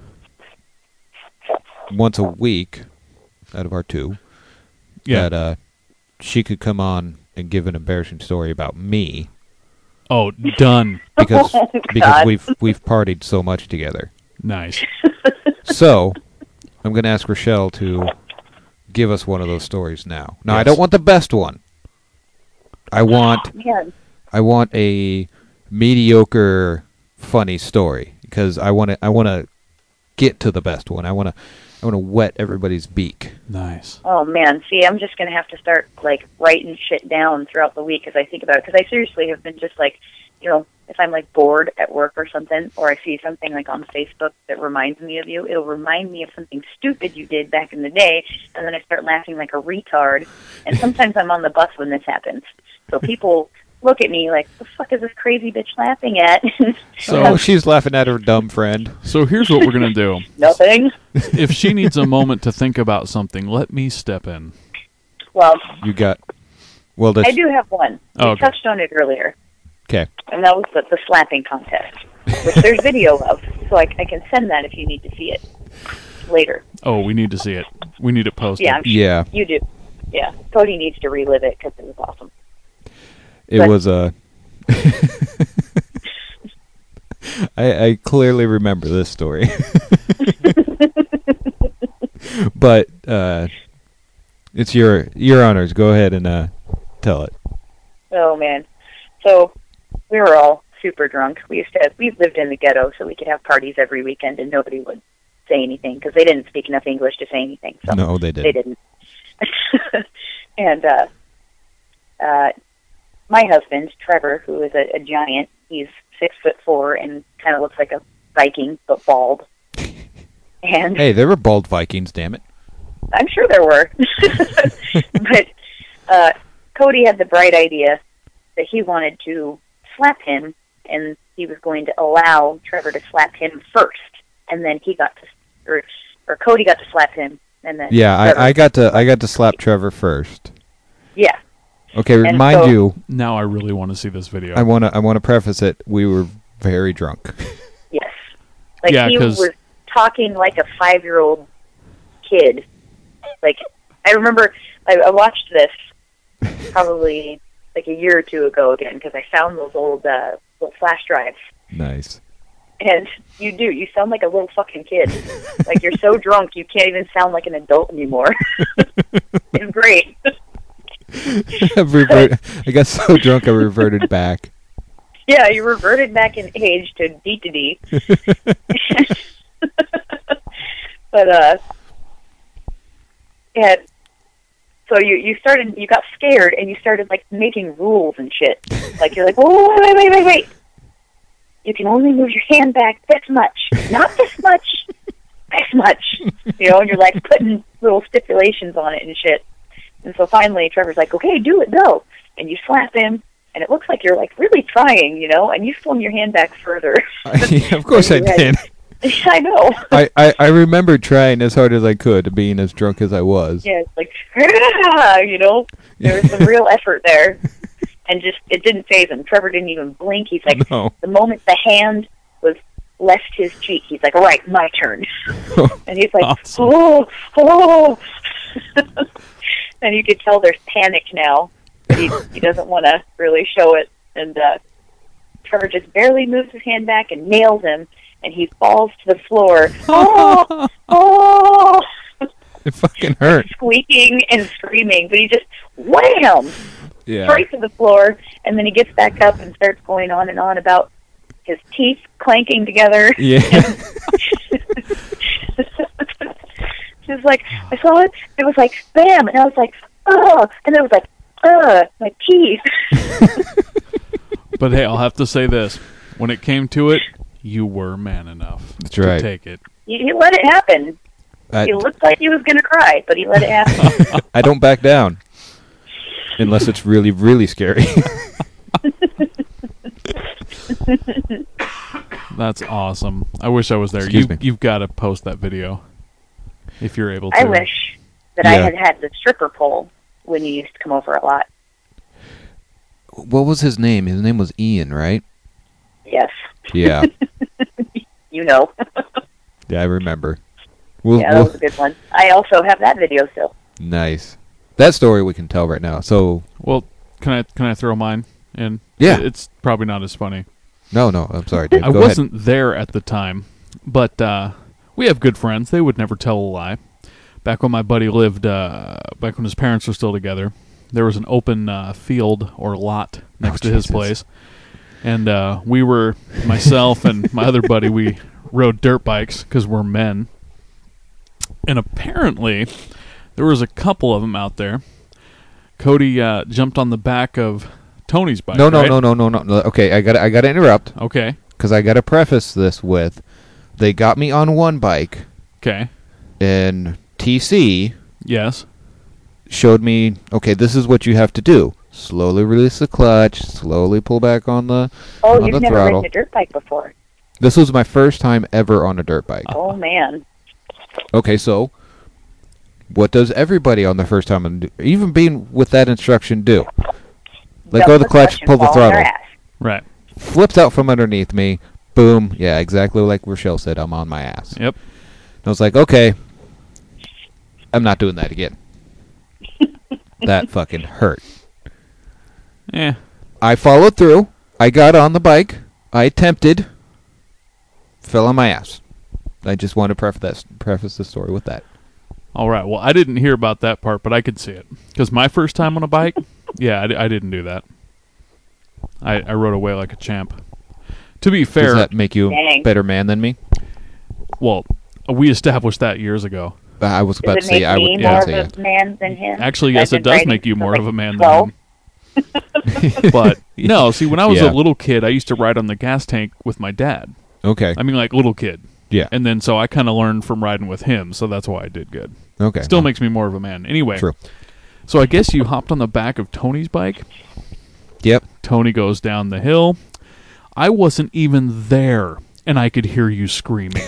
once a week, out of our two, Yeah. that uh, she could come on and give an embarrassing story about me, Oh, done. because Oh, because God. we've we've partied so much together. Nice. So I'm going to ask Rochelle to give us one of those stories now. Now I Yes. don't want the best one. I want Man, I want a mediocre funny story because I want to I want to get to the best one. I want to I want to wet everybody's beak. Nice. oh man. See, I'm just gonna have to start like writing shit down throughout the week as I think about it. Because I seriously have been just like, you know, if I'm like bored at work or something, or I see something like on Facebook that reminds me of you, it'll remind me of something stupid you did back in the day, and then I start laughing like a retard. And sometimes I'm on the bus when this happens, so people look at me like, "The fuck is this crazy bitch laughing at?" So- oh, she's laughing at her dumb friend. So here's what we're going to do. Nothing. If she needs a moment to think about something, let me step in. Well, You got well. That's, I do have one. Oh, We okay. touched on it earlier. Okay. And that was the, the slapping contest, which there's video of, so I, I can send that if you need to see it later. Oh, we need to see it. We need it posted. Yeah, I'm sure Yeah. you do. Yeah, Cody needs to relive it because it was awesome. It But- was a. I, I clearly remember this story, but uh, it's your your honors. Go ahead and uh, tell it. Oh man, so we were all super drunk. We used to have, we lived in the ghetto, so we could have parties every weekend, and nobody would say anything because they didn't speak enough English to say anything. So No, they they didn't. didn't. And uh, uh, my husband, Trevor, who is a, a giant, he's six foot four and kind of looks like a Viking but bald. And Hey, there were bald Vikings. Damn it! I'm sure there were. But uh, Cody had the bright idea that he wanted to slap him, and he was going to allow Trevor to slap him first, and then he got to, or, or Cody got to slap him, and then Yeah, Trevor- I, I got to I got to slap Trevor first. yeah, Okay, And mind so- you, Now I really want to see this video. I want to I want to preface it. We were very drunk. yes, like Yeah, he 'cause- was talking like a five-year-old kid. Like I remember, I, I watched this probably like a year or two ago again because I found those old uh, little flash drives. Nice. And you do. You sound like a little fucking kid. Like you're so drunk you can't even sound like an adult anymore. It's great. I revert, I got so drunk I reverted back. Yeah, you reverted back in age to D to D. But uh yeah, so you you started you got scared and you started like making rules and shit. Like you're like, "Whoa, wait, wait, wait, wait, wait. You can only move your hand back this much. Not this much. This much." You know, and you're like putting little stipulations on it and shit. And so finally Trevor's like, "Okay, do it, go." And you slap him, and it looks like you're like really trying, you know, and you swung your hand back further. of course I You had- did. I know. I, I, I remember trying as hard as I could, being as drunk as I was. Yeah, it's like, "Ah," you know, there was some real effort there. And just, it didn't phase him. Trevor didn't even blink. He's like, No. the moment the hand was left his cheek, he's like, "All right, my turn." And he's like, Awesome. "Oh, oh." And you could tell there's panic now. But he, he doesn't want to really show it. And uh, Trevor just barely moves his hand back and nails him. And he falls to the floor. Oh, oh, It fucking hurt. squeaking and screaming. But he just wham Yeah. straight to the floor. And then he gets back up and starts going on and on about his teeth clanking together. Yeah. She's like, I saw it. It was like bam, and I was like, oh, and it was like, uh, my teeth. But hey, I'll have to say this. When it came to it, you were man enough That's to right. take it. He, he let it happen. I, He looked like he was gonna cry, but he let it happen. I don't back down. Unless it's really, really scary. That's awesome. I wish I was there. Excuse you, me. You've got to post that video if you're able to. I wish that I Yeah. had had the stripper pole when you used to come over a lot. What was his name? His name was Ian, right? Yes, Yeah. you know. Yeah, I remember. We'll, Yeah, that we'll, was a good one. I also have that video still. nice. That story we can tell right now. So, Well, can I can I throw mine and Yeah. it's probably not as funny. No, no, I'm sorry, Dave. I Go wasn't there at the time, but uh, we have good friends. They would never tell a lie. Back when my buddy lived, uh, back when his parents were still together, there was an open uh, field or lot next Oh, to his Jesus. place. And uh, we were, myself and my other buddy, we rode dirt bikes because we're men. And apparently, there was a couple of them out there. Cody uh, jumped on the back of Tony's bike. No, no, right? no, no, no, no. Okay, I got I got to interrupt Okay. because I got to preface this with, they got me on one bike, Okay. and T C Yes. showed me, okay, this is what you have to do. Slowly release the clutch, slowly pull back on the Oh, on you've the never throttle. ridden a dirt bike before. This was my first time ever on a dirt bike. Oh man. Okay, so what does everybody on their first time, on- even being with that instruction, do? Let Dump go of the clutch, and pull the fall on your throttle. ass. Right. Flips out from underneath me. Boom. Yeah, exactly like Rochelle said. I'm on my ass. Yep. I was like, okay, I'm not doing that again. That fucking hurt. Eh. I followed through. I got on the bike. I attempted. Fell on my ass. I just want to preface that, preface the story with that. All right. Well, I didn't hear about that part, but I could see it. Because my first time on a bike, yeah, I, d- I didn't do that. I, I rode away like a champ. To be fair, Does that make you a Dang. better man than me? well, we established that years ago. Uh, I was about Does to it say make I me would more yeah, of say a yes. man than him? Actually, I've yes, it been does riding make you for more like of a man twelve. than him. But, no, see, when I was Yeah. a little kid, I used to ride on the gas tank with my dad. Okay. I mean, like, little kid. Yeah. And then, so I kind of learned from riding with him, so that's why I did good. Okay. Still makes me more of a man. Anyway. True. So I guess you hopped on the back of Tony's bike. Yep. Tony goes down the hill. I wasn't even there, and I could hear you screaming.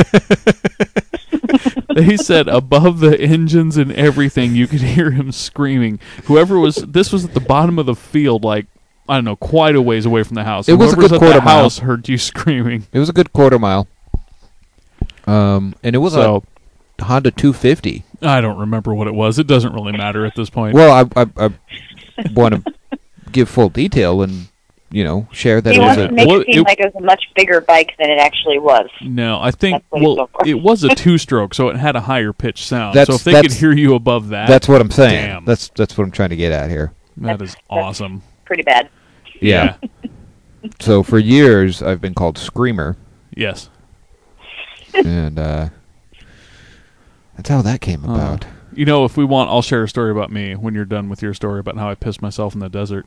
They said above the engines and everything, you could hear him screaming. Whoever was, this was at the bottom of the field, like, I don't know, quite a ways away from the house. It was a Whoever's good at quarter the mile. house heard you screaming. It was a good quarter mile. Um, and it was So a Honda two fifty. I don't remember what it was. It doesn't really matter at this point. Well, I I, I want to give full detail and you know share that He it was wants a to make Well, it seem it- like it was a much bigger bike than it actually was. No, I think, That's what he's well, going for. it was a two-stroke, so it had a higher pitch sound. That's- so if they could that's- hear you above that, That's what I'm saying. Damn. That's that's what I'm trying to get at here. that is awesome. Pretty bad. Yeah. So for years I've been called Screamer, Yes. and uh, that's how that came Uh, about. You know, if we want, I'll share a story about me when you're done with your story about how I pissed myself in the desert.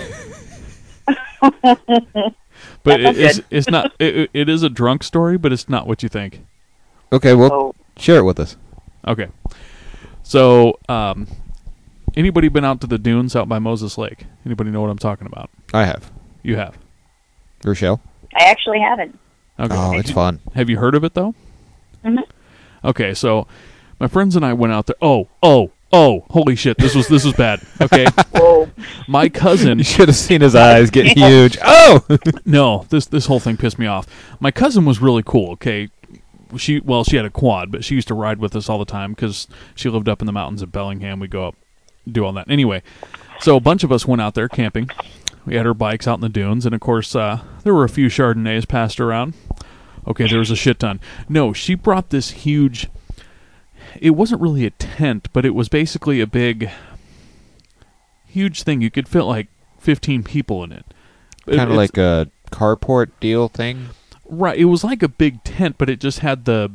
But it, sounds it's, good. it's not. It, it is a drunk story, but it's not what you think. Okay, well, So share it with us. Okay. So, um, anybody been out to the dunes out by Moses Lake? Anybody know what I'm talking about? I have. You have. Rochelle. I actually haven't. Okay. Oh, it's fun. Have you heard of it though? Mhm. Okay, so my friends and I went out there. Oh, oh, oh! Holy shit! This was this was bad. Okay, Whoa. my cousin. You should have seen his eyes get huge. Oh, No, this this whole thing pissed me off. My cousin was really cool. Okay, she well she had a quad, but she used to ride with us all the time because she lived up in the mountains of Bellingham. We go up, do all that. Anyway, so a bunch of us went out there camping. We had our bikes out in the dunes, and of course, uh, there were a few Chardonnays passed around. Okay, there was a shit ton. No, she brought this huge. It wasn't really a tent, but it was basically a big, huge thing. You could fit like fifteen people in it. It- kind of it's- like a carport deal thing. Right, it was like a big tent, but it just had the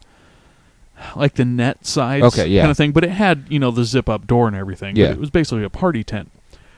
like the net sides Okay, yeah. kind of thing. But it had, you know, the zip up door and everything. Yeah. But it was basically a party tent.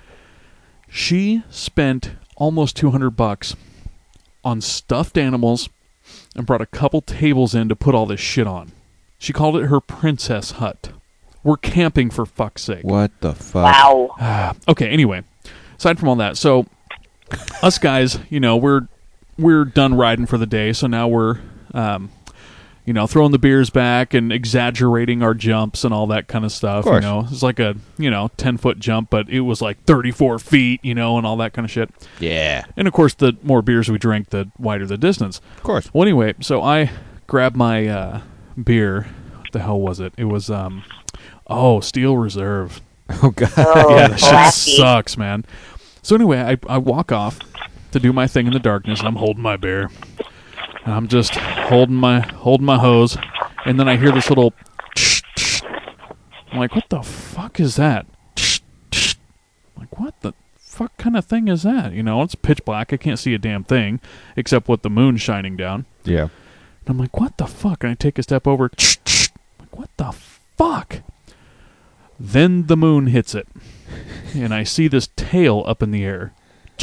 She spent almost two hundred bucks on stuffed animals and brought a couple tables in to put all this shit on. She called it her princess hut. We're camping, for fuck's sake. What the fuck? Wow. Okay, anyway, aside from all that, so us guys, you know, we're we're done riding for the day, so now we're um, you know, throwing the beers back and exaggerating our jumps and all that kind of stuff. Of course. You know, it's like a, you know, ten foot jump, but it was like thirty-four feet, you know, and all that kind of shit. Yeah. And of course, the more beers we drink, the wider the distance. Of course. Well, anyway, so I grabbed my uh, beer. What the hell was it? It was, um, oh, Steel Reserve. Oh god. Oh, Yeah, that shit classy. sucks, man. So anyway, I, I walk off to do my thing in the darkness, and I'm holding my beer. And I'm just holding my holding my hose, and then I hear this little. I'm like, what the fuck is that? I'm like, what the fuck kind of thing is that? You know, it's pitch black. I can't see a damn thing except with the moon shining down. Yeah. And I'm like, what the fuck? And I take a step over. I'm like, what the fuck? Then the moon hits it, and I see this tail up in the air.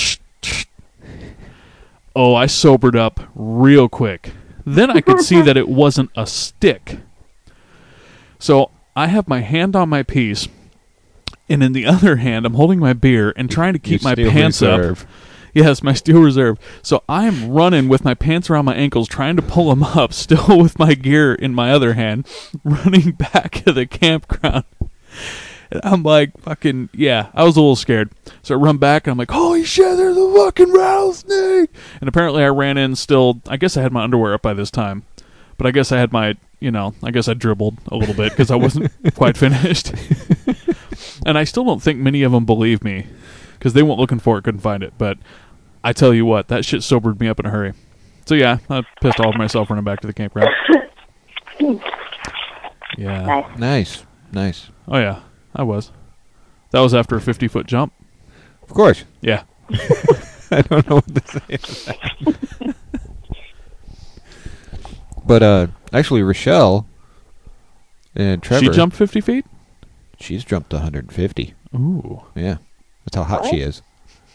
Oh, I sobered up real quick. Then I could see that it wasn't a stick. So I have my hand on my piece, and in the other hand, I'm holding my beer and trying to keep Your my Steel pants Reserve. up. Yes, my Steel Reserve. So I'm running with my pants around my ankles, trying to pull them up, still with my gear in my other hand, running back to the campground. And I'm like, fucking, yeah, I was a little scared. So I run back, and I'm like, holy shit, there's a fucking rattlesnake! And apparently I ran in still, I guess I had my underwear up by this time. But I guess I had my, you know, I guess I dribbled a little bit because I wasn't quite finished. And I still don't think many of them believe me because they went looking for it, couldn't find it. But I tell you what, that shit sobered me up in a hurry. So yeah, I pissed off myself running back to the campground. Yeah. Nice. Nice. Nice. Oh yeah, I was. That was after a fifty-foot jump. Of course. Yeah. I don't know what to say to that. But uh, actually, Rochelle and Trevor. She jumped fifty feet? She's jumped one hundred fifty. Ooh. Yeah. That's how hot What? she is.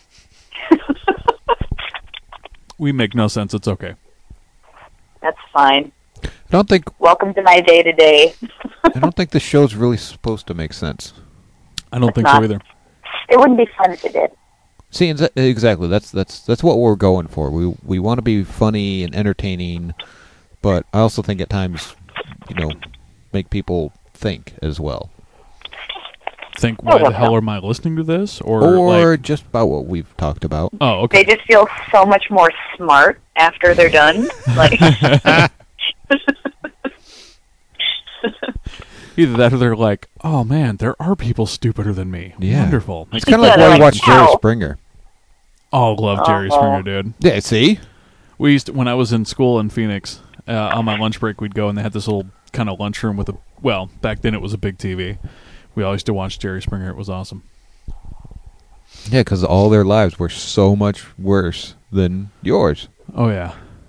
We make no sense. It's okay. That's fine. I don't think Welcome to my day to day. I don't think the show's really supposed to make sense. I don't It's think not. so either. It wouldn't be fun if it did. See, exa- exactly. That's that's that's what we're going for. We we want to be funny and entertaining, but I also think at times, you know, make people think as well, Think, why the hell am I listening to this? Or, or like, just about what we've talked about. oh, okay. They just feel so much more smart after they're done. Like, Either that or they're like, oh man, there are people stupider than me. Yeah. Wonderful. It's kind of Yeah, like they're why you like, watch Jerry "Wow." Springer. Oh, love Jerry Uh-oh. Springer, dude. Yeah, see, We used to, when I was in school in Phoenix, uh, on my lunch break, we'd go and they had this little kind of lunchroom with a, well, back then it was a big T V. We all used to watch Jerry Springer. It was awesome. yeah, because all their lives were so much worse than yours. Oh, yeah.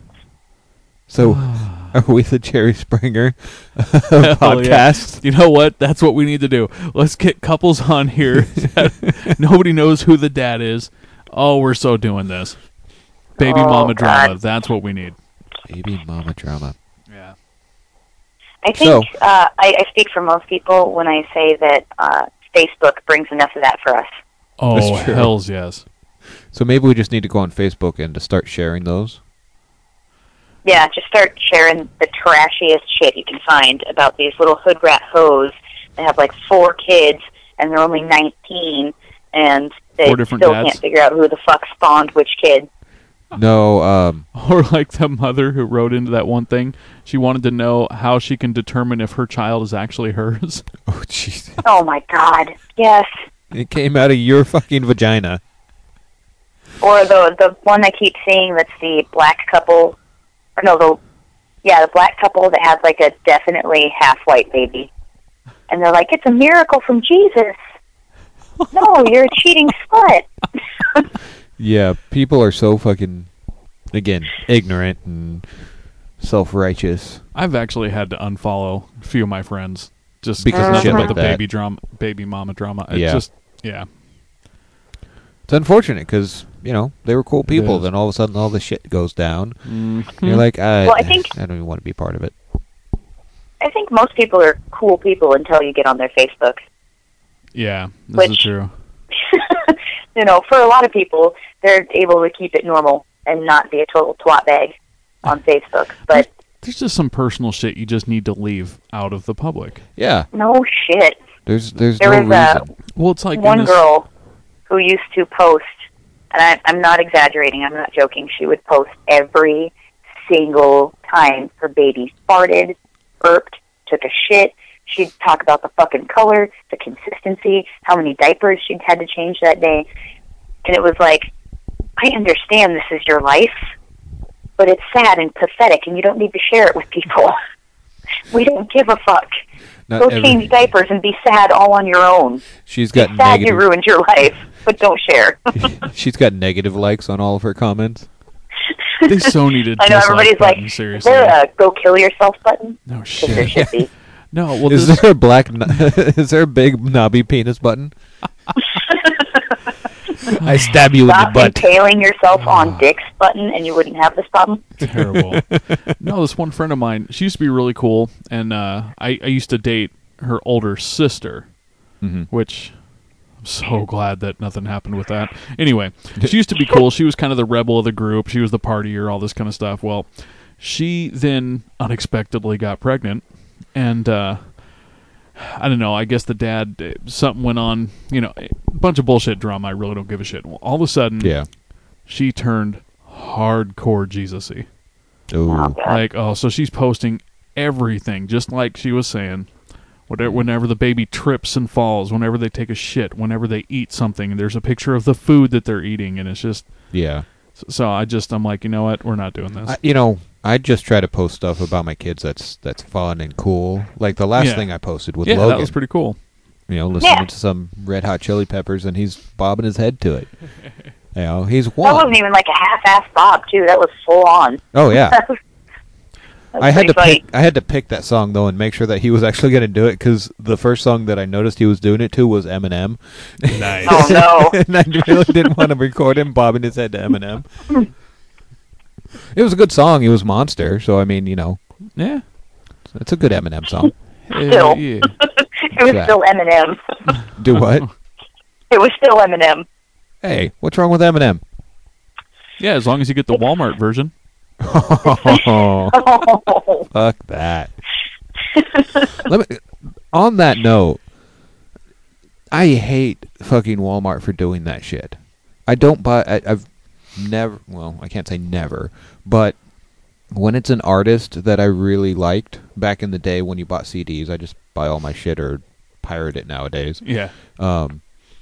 So, are we the Jerry Springer Hell yeah. podcast? You know what? That's what we need to do. Let's get couples on here that nobody knows who the dad is. Oh, we're so doing this. Baby Oh, mama drama. God. That's what we need. Baby mama drama. Yeah. I think So- uh, I, I speak for most people when I say that uh, Facebook brings enough of that for us. Oh, That's true. hells yes. So maybe we just need to go on Facebook and to start sharing those. Yeah, just start sharing the trashiest shit you can find about these little hood rat hoes that have like four kids and they're only nineteen and they Four different still dads? can't figure out who the fuck spawned which kid. No, um, Or like the mother who wrote into that one thing. She wanted to know how she can determine if her child is actually hers. oh jeez, Oh my god, yes. it came out of your fucking vagina. Or the the one I keep seeing that's the black couple, or no, the yeah, the black couple that has like a definitely half white baby, and they're like, it's a miracle from Jesus. No, you're a cheating slut. Yeah, people are so fucking, again, ignorant and self-righteous. I've actually had to unfollow a few of my friends just Because of nothing shit but like the that. baby drama, baby mama drama. It's Yeah. just, yeah. It's unfortunate because, you know, they were cool people. is. Then all of a sudden all the shit goes down. Mhm. You're like, I, Well, I think- I don't even want to be part of it. I think most people are cool people until you get on their Facebook. Yeah, this is Which- true. You know, for a lot of people, they're able to keep it normal and not be a total twat bag on Facebook. But There's just some personal shit you just need to leave out of the public. Yeah, no shit. there's there's There no was a- reason. Well, it's like in One this- girl who used to post, and I, I'm not exaggerating, I'm not joking, she would post every single time her baby farted, burped, took a shit. She'd talk about the fucking color, the consistency, how many diapers she'd had to change that day. and it was like, I understand this is your life, but it's sad and pathetic, and you don't need to share it with people. We don't give a fuck. Not Go every- change diapers and be sad all on your own. She's got It's sad you negative. ruined your life, but don't share. She's got negative likes on all of her comments. They so needed. I know dislike everybody's button, like, seriously. is there a go kill yourself button? No Because there shit. should be. No, well, Is this, there a black? kn- Is there a big knobby penis button? I stab you in the Stop butt. impaling yourself on dicks button, and you wouldn't have this problem. terrible. No, this one friend of mine, she used to be really cool, and uh, I, I used to date her older sister, Mm-hmm. which I'm so glad that nothing happened with that. Anyway, she used to be cool. She was kind of the rebel of the group. She was the partier, all this kind of stuff. Well, she then unexpectedly got pregnant, and uh, I don't know. I guess the dad, uh, something went on, you know, a bunch of bullshit drama. I really don't give a shit. Well, all of a sudden, Yeah. she turned hardcore Jesus-y. Oh, Ooh. God. Like, oh, so she's posting everything, just like she was saying. Whatever, whenever the baby trips and falls, whenever they take a shit, whenever they eat something, there's a picture of the food that they're eating, and it's just. Yeah. So, so I just, I'm like, you know what? We're not doing this. I, you know, I just try to post stuff about my kids that's that's fun and cool. Like the last Yeah. thing I posted with yeah, Logan. that was pretty cool. You know, listening Yeah. to some Red Hot Chili Peppers, and he's bobbing his head to it. You know, he's That one. wasn't even like a half-ass bob, too. That was full on. Oh yeah. That was I had to pretty pick. I had to pick that song though, and make sure that he was actually going to do it, because the first song that I noticed he was doing it to was Eminem. Nice. Oh, no. And I really didn't want to record him bobbing his head to Eminem. It was a good song. He was Monster, so I mean, you know, Yeah. it's a good Eminem song. Still. Uh, yeah. It was Yeah. still Eminem. Do what? It was still Eminem. Hey, what's wrong with Eminem? Yeah, as long as you get the Walmart version. Oh, Oh. fuck that. Let me. On that note, I hate fucking Walmart for doing that shit. I don't buy. I, I've never. Well, I can't say never, but when it's an artist that I really liked back in the day when you bought C Ds, I just buy all my shit or pirate it nowadays. Yeah. Um,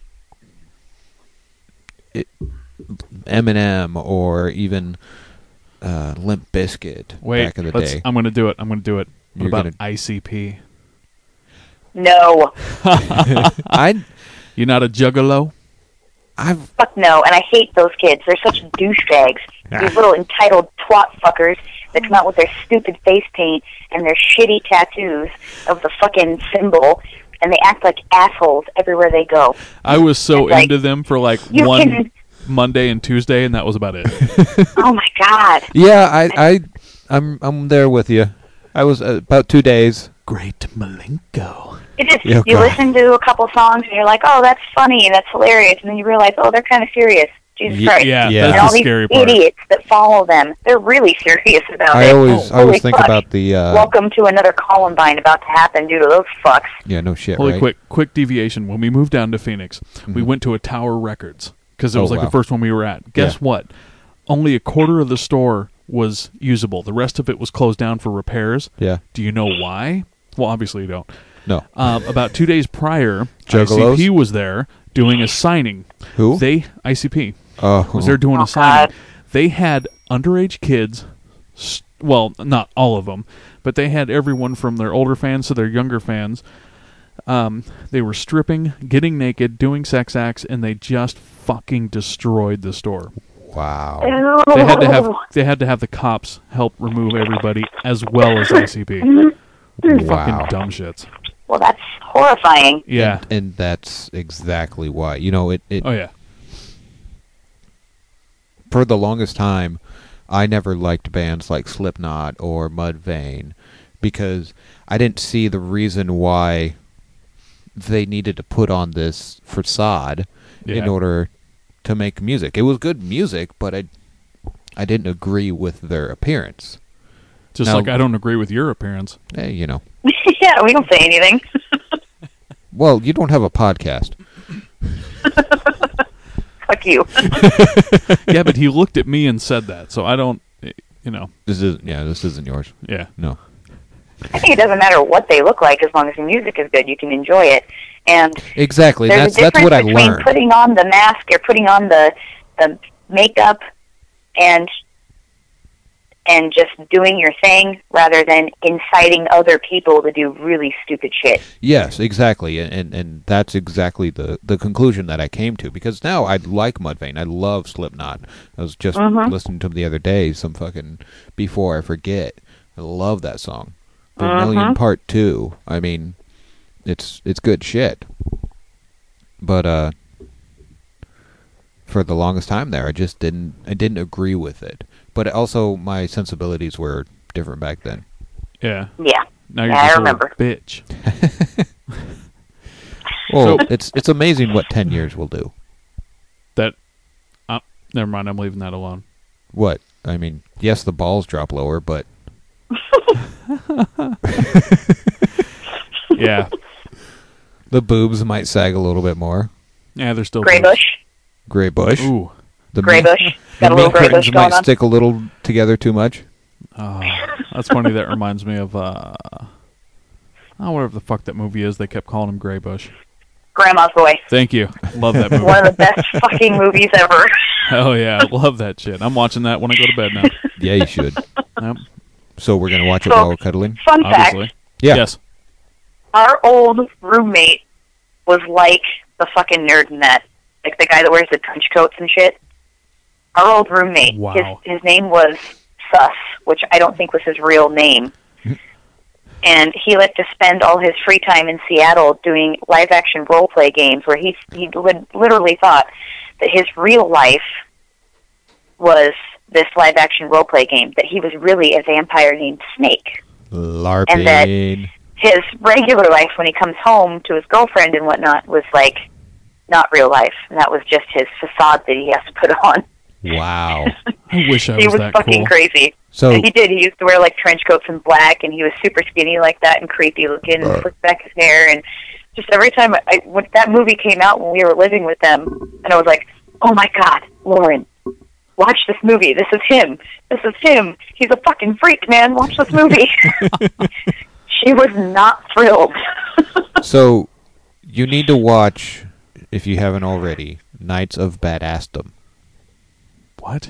it, Eminem or even uh, Limp Bizkit Wait, back in the let's, day. I'm going to do it. I'm going to do it. What You're about gonna- I C P? No. I You not a juggalo? I've Fuck no. And I hate those kids. They're such douchebags. These little entitled twat fuckers that come out with their stupid face paint and their shitty tattoos of the fucking symbol, and they act like assholes everywhere they go. I was so It's like, into them for like you one can- Monday and Tuesday, and that was about it. Oh my God. yeah I I I'm I'm there with you. I was uh, about two days. Great Malenko. It is. Yeah, You God. listen to a couple songs and you're like, oh, that's funny, that's hilarious, and then you realize, oh, they're kind of serious. Jesus Ye- Christ. Yeah, Yeah. And all that's the these scary part. idiots that follow them, they're really serious about I it. always I Holy always think fuck. about the uh, Welcome to another Columbine about to happen due to those fucks. yeah no shit Holy right? quick, quick deviation. When we moved down to Phoenix, we Mhm. went to a Tower Records because it was Oh, like wow. the first one we were at. Guess Yeah. what? Only a quarter of the store was usable. The rest of it was closed down for repairs. Yeah. Do you know why? Well, obviously you don't. No. Um, about two days prior, Juggalos? I C P was there doing a signing. Who? They I C P Oh. was there doing Oh, a signing. God. They had underage kids. s- Well, not all of them, but they had everyone from their older fans to their younger fans. Um, they were stripping, getting naked, doing sex acts, and they just fucking destroyed the store. Wow. They had to have they had to have the cops help remove everybody as well as I C P. Fucking Wow. dumb shits. Well, that's horrifying. Yeah. And, and that's exactly why. You know, it, it Oh yeah. for the longest time, I never liked bands like Slipknot or Mudvayne because I didn't see the reason why they needed to put on this facade in Yeah. order to make music. It was good music, but I I didn't agree with their appearance. Just Now- like I don't agree with your appearance. Eh, you know. Yeah, we don't say anything. Well, you don't have a podcast. Fuck you. Yeah, but he looked at me and said that, so I don't. You know. This is yeah, this isn't yours. Yeah. No. I think it doesn't matter what they look like as long as the music is good. You can enjoy it. And Exactly. there's That's a that's difference what I between learned. putting on the mask or putting on the the makeup and and just doing your thing rather than inciting other people to do really stupid shit. Yes, exactly, and, and and that's exactly the the conclusion that I came to. Because now I like Mudvayne. I love Slipknot. I was just Mhm. listening to them the other day. Some fucking Before I Forget. I love that song. Vermilion Mhm. Part Two. I mean, it's it's good shit. But uh, for the longest time there, I just didn't I didn't agree with it. But also, my sensibilities were different back then. Yeah. Yeah. Now you're Yeah, I just a remember. little bitch. Well, So- it's it's amazing what ten years will do. That. Uh, never mind. I'm leaving that alone. What? I mean, yes, the balls drop lower, but Yeah. the boobs might sag a little bit more. Yeah. They're still Gray boobs. bush. Gray bush. Ooh. The Gray meat- bush. The Got a little meat gray curtains bush might going on. stick a little together too much. Oh, that's funny. That reminds me of uh, oh, whatever the fuck that movie is. They kept calling him Gray Bush. Grandma's Boy. Thank you. Love that movie. One of the best fucking movies ever. Hell yeah, I love that shit. I'm watching that when I go to bed now. Yeah, you should. Yep, So we're gonna watch it So- while we're cuddling. Fun fact, obviously. Yeah. Yes. our old roommate was like the fucking nerd in that. Like the guy that wears the trench coats and shit. Our old roommate. Wow. His, his name was Sus, which I don't think was his real name. And he liked to spend all his free time in Seattle doing live-action role-play games where he, he li- literally thought that his real life was this live-action role-play game, that he was really a vampire named Snake. LARPing. And that- His regular life, when he comes home to his girlfriend and whatnot, was like not real life. And that was just his facade that he has to put on. Wow. I wish I he was was that fucking cool. crazy. So And he did. He used to wear like trench coats in black, and he was super skinny like that and creepy looking, and slicked back his hair. And just every time I, when that movie came out when we were living with them, and I was like, "Oh my God, Lauren, watch this movie. This is him. This is him. He's a fucking freak, man. Watch this movie." She was not thrilled. so you need to watch, if you haven't already, Knights of Badassdom. What?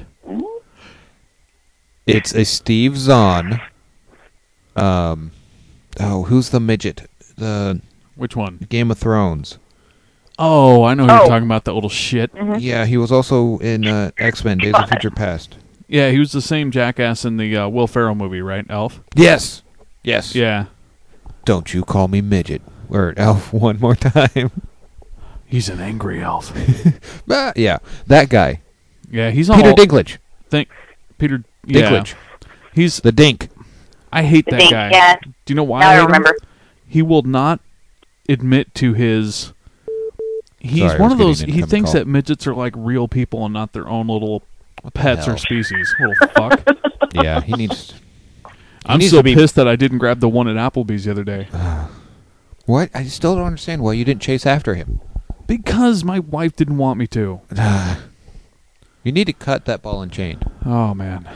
It's a Steve Zahn. Um, oh, who's the midget? The Which one? Game of Thrones. Oh, I know who Oh. you're talking about. That little shit. Yeah, he was also in uh, X-Men: Days of God. Future Past. Yeah, he was the same jackass in the uh, Will Ferrell movie, right? Elf. Yes. Yes. Yeah. Don't you call me midget or elf one more time. He's an angry elf. Ah, yeah, that guy. Yeah, he's Peter all. Dinklage. Think Peter. Yeah. Dinklage. He's. The Dink. I hate The that Dink, guy. yeah. Do you know why? Now I I hate him? remember. He will not admit to his. He's Sorry, I one was of those. getting an He incoming thinks call. that midgets are like real people and not their own little What the pets hell? or species. Little fuck. Yeah, he needs. I'm needs so to be- pissed that I didn't grab the one at Applebee's the other day What? I still don't understand why you didn't chase after him. because my wife didn't want me to. You need to cut that ball and chain. Oh man.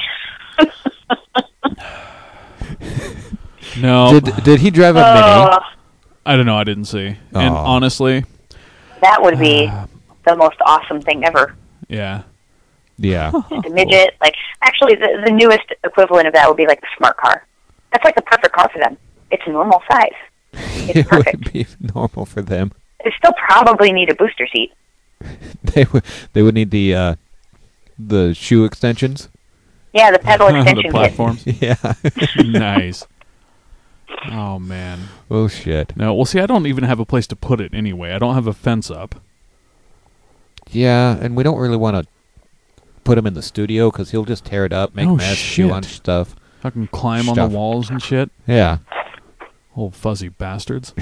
No, Did did he drive a Oh, I don't know. I didn't see. And Aw. honestly, that would be the most awesome thing ever. yeah. mini? Yeah. The midget, like, actually, the, the newest equivalent of that would be like the smart car. That's like the perfect car for them. It's a normal size. It's It perfect. would be normal for them. They still probably need a booster seat. They would they would need the uh, the shoe extensions. Yeah, the pedal The extension kit. platforms. Yeah. Nice. Oh man. Oh shit. No, well, see, I don't even have a place to put it anyway. I don't have a fence up. Yeah, and we don't really want to put him in the studio because he'll just tear it up, make Oh, mess, chew on shit. stuff. I can climb on Stuff. the walls and shit. Yeah. Old fuzzy bastards.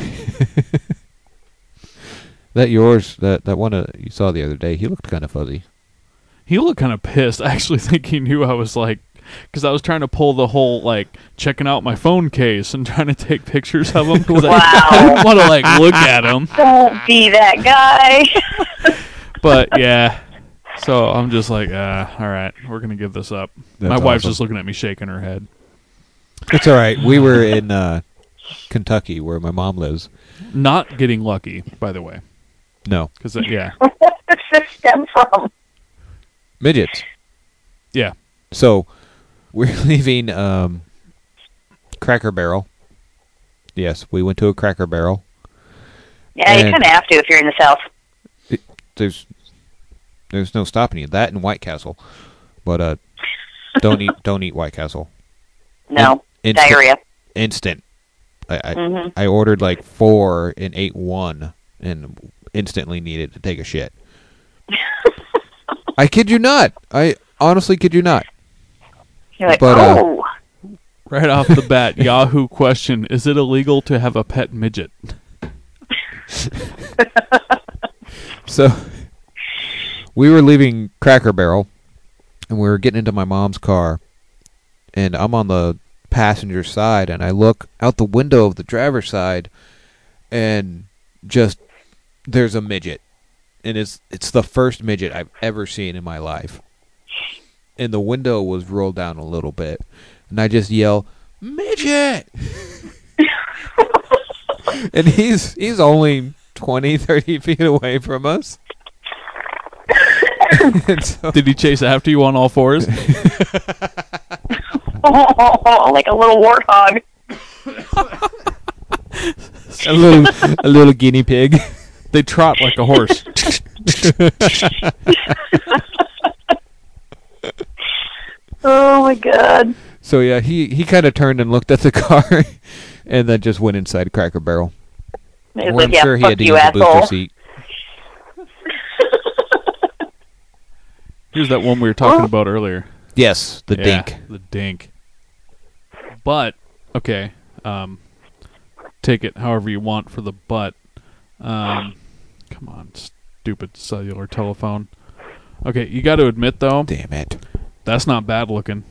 That yours, that that one uh, you saw the other day, he looked kind of fuzzy. He looked kind of pissed. I actually think he knew I was like, because I was trying to pull the whole like checking out my phone case and trying to take pictures of him because I, I didn't Wow. want to like look at him. Don't be that guy. But yeah, so I'm just like, uh, all right, we're gonna give this up. That's my wife's awesome. just looking at me shaking her head. It's all right. We were in uh, Kentucky, where my mom lives. Not getting lucky, by the way. No. Because, uh, yeah. What does this stem from? Midgets. Yeah. So, we're leaving um, Cracker Barrel. Yes, we went to a Cracker Barrel. Yeah, you And- kind of have to if you're in the South. There's there's no stopping you. That and White Castle. But uh, don't eat don't eat White Castle. No, In- diarrhea. Instant. I I, hmm I ordered like four and ate one and instantly needed to take a shit. I kid you not. I honestly kid you not. You're like, But, uh, oh, Right off the bat, Yahoo question, is it illegal to have a pet midget? So we were leaving Cracker Barrel and we were getting into my mom's car and I'm on the passenger side and I look out the window of the driver's side and just there's a midget. And it's it's the first midget I've ever seen in my life. And the window was rolled down a little bit. And I just yell, "Midget!" And he's he's only twenty, thirty feet away from us. And so, Did he chase after you on all fours? like a little warthog. a little a little guinea pig. They trot like a horse. Oh my god. So yeah, he, he kind of turned and looked at the car, and then just went inside Cracker Barrel. It was Where like, I'm yeah, sure he fuck had to you, use the booster asshole. seat. Here's that one we were talking Oh. about earlier. Yes, the Yeah, dink. The dink. But, okay, um, take it however you want for the butt. Um, come on, stupid cellular telephone. Okay, you got to admit, though, Damn it. that's not bad looking.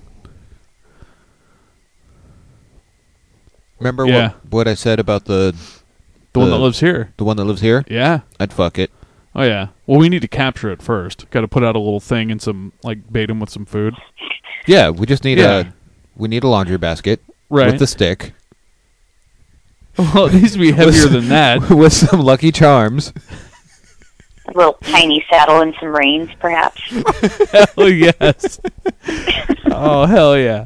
Remember Yeah. what what I said about the The one that The- lives here. the one that lives here? Yeah. I'd fuck it. Oh, yeah. Well, we need to capture it first. Got to put out a little thing and some, like, bait him with some food. Yeah, we just need Yeah. a we need a laundry basket Right. with the stick Well, it needs to be heavier than that. with some Lucky Charms. A little tiny saddle and some reins, perhaps. Hell yes. Oh, hell yeah.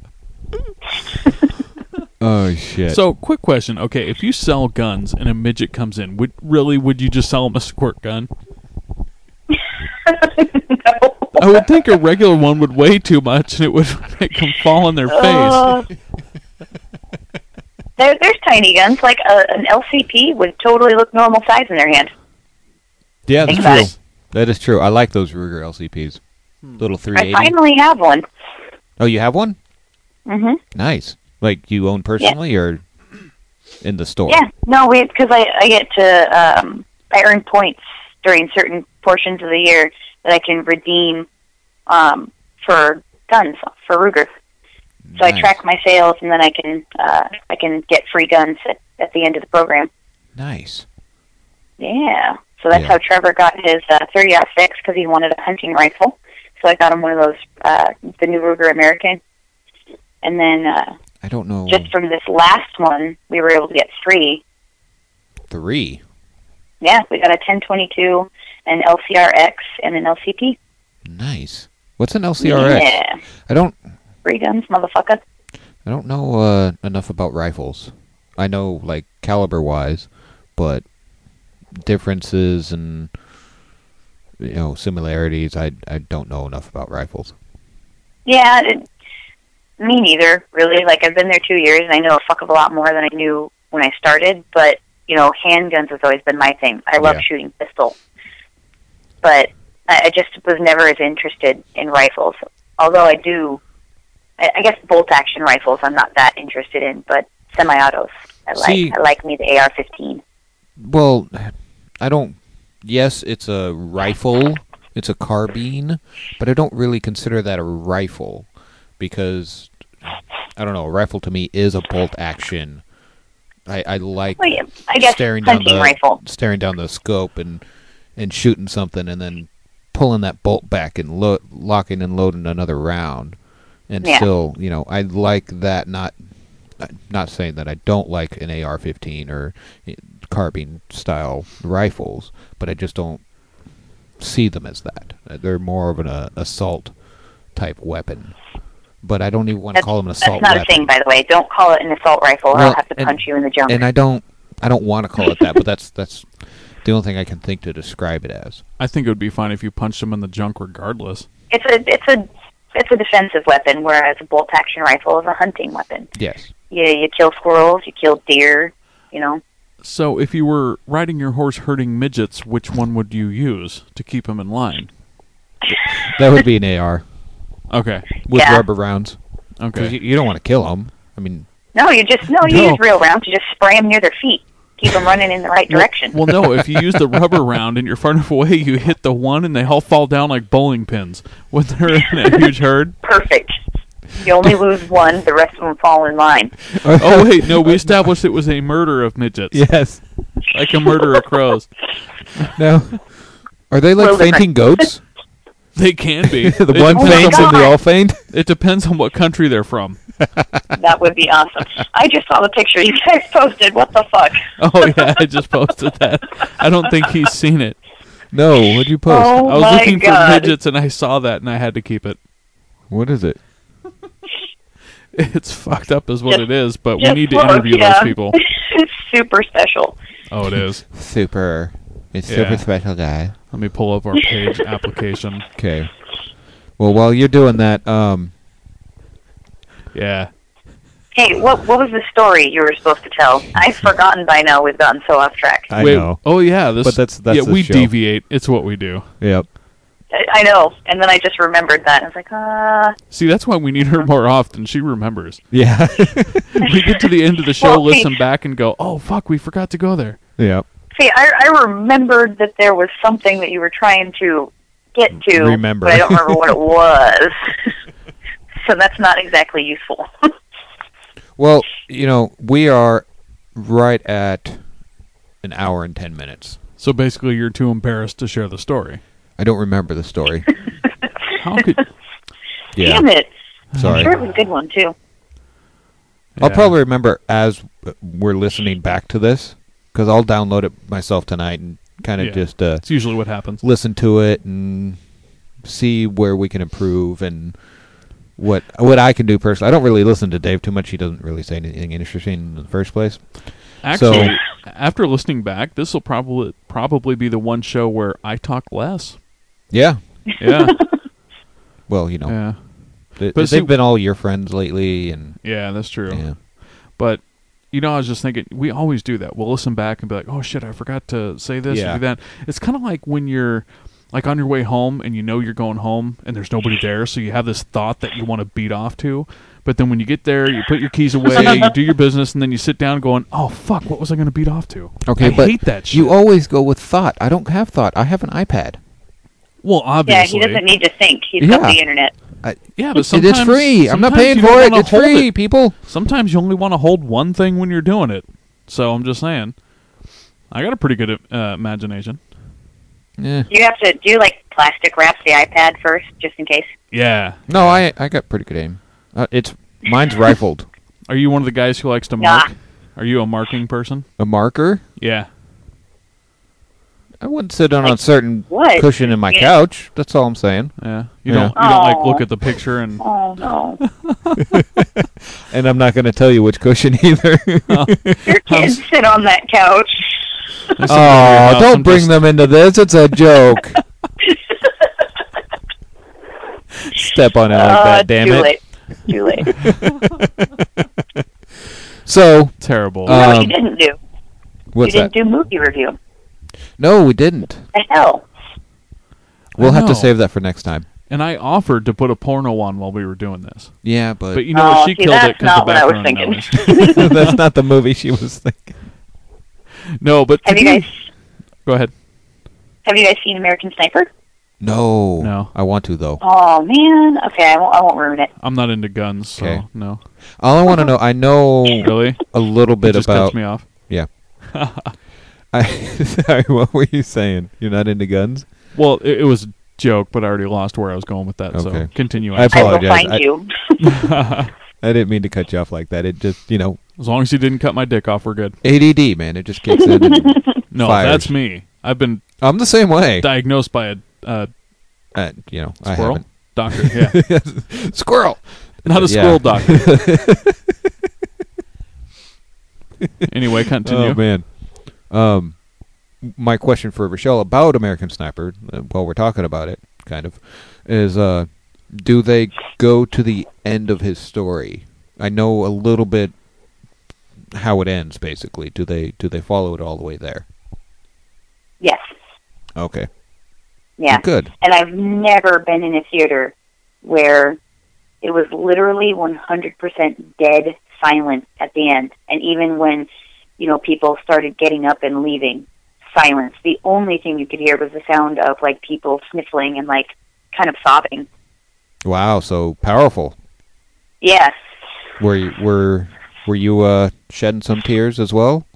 Oh shit. So, quick question. Okay, if you sell guns and a midget comes in, would really would you just sell him a squirt gun? No. I would think a regular one would weigh too much and it would make them fall on their face. Uh, there, there's tiny guns. Like a, an L C P would totally look normal size in their hand. yeah, that's think about true. it. That is true. I like those Ruger L C Ps. Hmm. Little three I eighty. finally have one. Oh, you have one? hmm Nice. Like you own personally or in the store? Yeah, no, we because I, I get to um, I earn points during certain portions of the year that I can redeem um, for guns for Ruger. So I Nice. track my sales, and then I can uh, I can get free guns at, at the end of the program. Nice. Yeah. So that's Yeah. how Trevor got his uh, thirty aught six because he wanted a hunting rifle. So I got him one of those, uh, the new Ruger American. And then uh, I don't know. just from this last one, we were able to get three. Three. Yeah, we got a ten twenty-two, an L C R X, and an L C P. Nice. What's an L C R X? Yeah. I don't. Free guns, motherfucker. I don't know uh, enough about rifles. I know like caliber wise, but differences and you know similarities. I I don't know enough about rifles. Yeah, it, me neither, really. Like, I've been there two years, and I know a fuck of a lot more than I knew when I started, but, you know, handguns has always been my thing. I love Yeah. shooting pistol. But I, I just was never as interested in rifles. Although I do, I, I guess bolt-action rifles I'm not that interested in, but semi-autos. I like, See- I like me the A R fifteen. Well, I don't. Yes, it's a rifle. It's a carbine, but I don't really consider that a rifle because I don't know. A rifle to me is a bolt action. I, I like Well, yeah, I guess staring down hunting the rifle. staring down the scope and and shooting something and then pulling that bolt back and lo- locking and loading another round and Yeah. still you know I like that not I'm not saying that I don't like an A R fifteen or eh, carbine style rifles, but I just don't see them as that. Uh, They're more of an uh, assault type weapon. But I don't even want to That's, call them an that's assault not weapon. a thing, by the way. Don't call it an assault rifle, or Well, I'll have to and- punch you in the junk. And I don't I don't want to call it that, but that's that's the only thing I can think to describe it as. I think it would be fine if you punched him in the junk regardless. It's a it's a it's a defensive weapon, whereas a bolt action rifle is a hunting weapon. Yes. You you kill squirrels, you kill deer, you know. So if you were riding your horse herding midgets, which one would you use to keep him in line? That would be an A R Okay. with Yeah. rubber rounds. Because Okay. you, you don't want to kill them. I mean, No, you just no, you No. use real rounds. You just spray them near their feet, keep them running in the right direction. Well, no, if you use the rubber round and you're far enough away, you hit the one and they all fall down like bowling pins when they're in a huge herd. Perfect. You only lose one; the rest of them fall in line. Oh, wait, no, we established it was a murder of midgets. yes. Like a murder of crows. No. Are they like Little different. fainting goats? They can be. the It one Oh my depends faints on- and God. they all faint? It depends on what country they're from. That would be awesome. I just saw the picture you guys posted. What the fuck? Oh, yeah, I just posted that. I don't think he's seen it. No, what'd you post? Oh. I was my looking God. for midgets and I saw that and I had to keep it. What is it? It's fucked up is what Just- it is, but we Just need to look, interview yeah. those people. It's super special. Oh, it is. Super. It's Yeah. super special guy. Let me pull up our page application. Okay. Well, while you're doing that, um, Yeah. Hey, what what was the story you were supposed to tell? I've forgotten by now. We've gotten so off track. I Wait, know. Oh, yeah. This, But that's- that's yeah, the we show. deviate. It's what we do. Yep. I, I know, and then I just remembered that. I was like, uh, See, that's why we need her more often. She remembers. Yeah. We get to the end of the show, Well, see- listen back, and go, oh, fuck, we forgot to go there. yep. see, I I remembered that there was something that you were trying to get to, Remember. but I don't remember what it was. So that's not exactly useful. Well, you know, we are right at an hour and ten minutes. So basically, you're too embarrassed to share the story. I don't remember the story. How could... Yeah. Damn it! Sorry. I'm sure it was a good one too. I'll Yeah. probably remember as we're listening back to this, because I'll download it myself tonight and kind of Yeah. just uh, It's usually what happens. listen to it and see where we can improve and what what I can do personally. I don't really listen to Dave too much. He doesn't really say anything interesting in the first place. Actually, So- after listening back, this will probably probably be the one show where I talk less. Yeah. Yeah. Well, you know, Yeah. they, But they've see- been all your friends lately, and Yeah, that's true. yeah. But, you know, I was just thinking, we always do that. We'll listen back and be like, oh, shit, I forgot to say this Yeah. or do that. It's kind of like when you're, like, on your way home and you know you're going home and there's nobody there, so you have this thought that you want to beat off to. But then when you get there, you put your keys away, you do your business, and then you sit down going, oh, fuck, what was I going to beat off to? Okay, I but hate that shit. you always go with thought. I don't have thought. I have an iPad. well, Yeah, obviously. he doesn't need to think. He's Yeah. got the internet. Yeah, but It sometimes... is free. I'm not sometimes paying you don't for it. wanna It's hold free, it. people. Sometimes you only want to hold one thing when you're doing it. So I'm just saying. I got a pretty good uh, imagination. Yeah. You have to do like plastic wrap the iPad first, just in case. Yeah. No, I I got pretty good aim. Uh, it's mine's rifled. Are you one of the guys who likes to Nah. mark? Are you a marking person? A marker. Yeah. I wouldn't sit on a Like certain what? cushion in my Yeah. couch. That's all I'm saying. Yeah. You Yeah. don't you don't like Aw. look at the picture and Oh no, And I'm not going to tell you which cushion either. your kids sit on that couch. I sit over your Oh, house don't and bring just- them into this. It's a joke. Step on it like Uh, that, damn too it. late. Too late. So, terrible. You know what Um, you didn't do? what's you that? didn't do movie review. No, we didn't. The hell? We'll have know. to save that for next time. and I offered to put a porno on while we were doing this. Yeah, but, But you know what? Oh, She see, killed that's it because not the what I was background thinking. noise. that's not the movie she was thinking. No, but to Have you do- guys Go ahead. Have you guys seen American Sniper? No. No. I want to, though. Oh man. Okay, I won't. I won't ruin it. I'm not into guns, so Okay. no. All I want to know, I know Really? a little bit It just about... cuts me off. Yeah. I, sorry, what were you saying? You're not into guns? Well, it, it was a joke, but I already lost where I was going with that. So Okay. continue. I I Ashley. will apologize. find I- you. I didn't mean to cut you off like that. It just, you know, As long as you didn't cut my dick off, we're good. A D D, man. It just kicks in. And No, fires. that's me. I've been I'm the same way. diagnosed by a uh, Uh, you know, I squirrel haven't. doctor. Yeah, Squirrel. not a Yeah. squirrel doctor. Anyway, continue. Oh man. Um, my question for Rochelle about American Sniper, uh, while we're talking about it, kind of, is uh, do they go to the end of his story? I know a little bit how it ends, basically. Do they do they follow it all the way there? Yes. Okay. Yeah. Good. And I've never been in a theater where it was literally one hundred percent dead silence at the end. And even when, you know, people started getting up and leaving, silence. The only thing you could hear was the sound of, like, people sniffling and, like, kind of sobbing. Wow, so powerful. Yes. Were you, were were you uh, shedding some tears as well?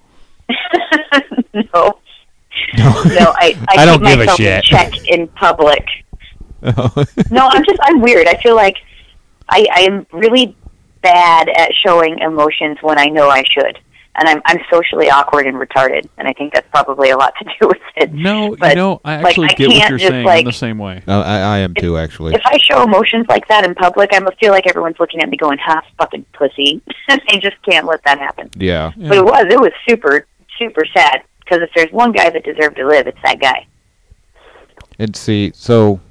No. No. No, I, I, I don't keep give a myself in shit. check in public. Oh. No, I'm just, I'm weird. I feel like I, I am really bad at showing emotions when I know I should. And I'm, I'm socially awkward and retarded, and I think that's probably a lot to do with it. No, But, you know, I like, actually I get what can't you're just, saying. like- I'm the same way. Uh, I, I am too, actually. If I show emotions like that in public, I feel like everyone's looking at me going, "Ha, fucking pussy." I just can't let that happen. Yeah. Yeah. But it was, it was super, super sad, because if there's one guy that deserved to live, it's that guy. And see, so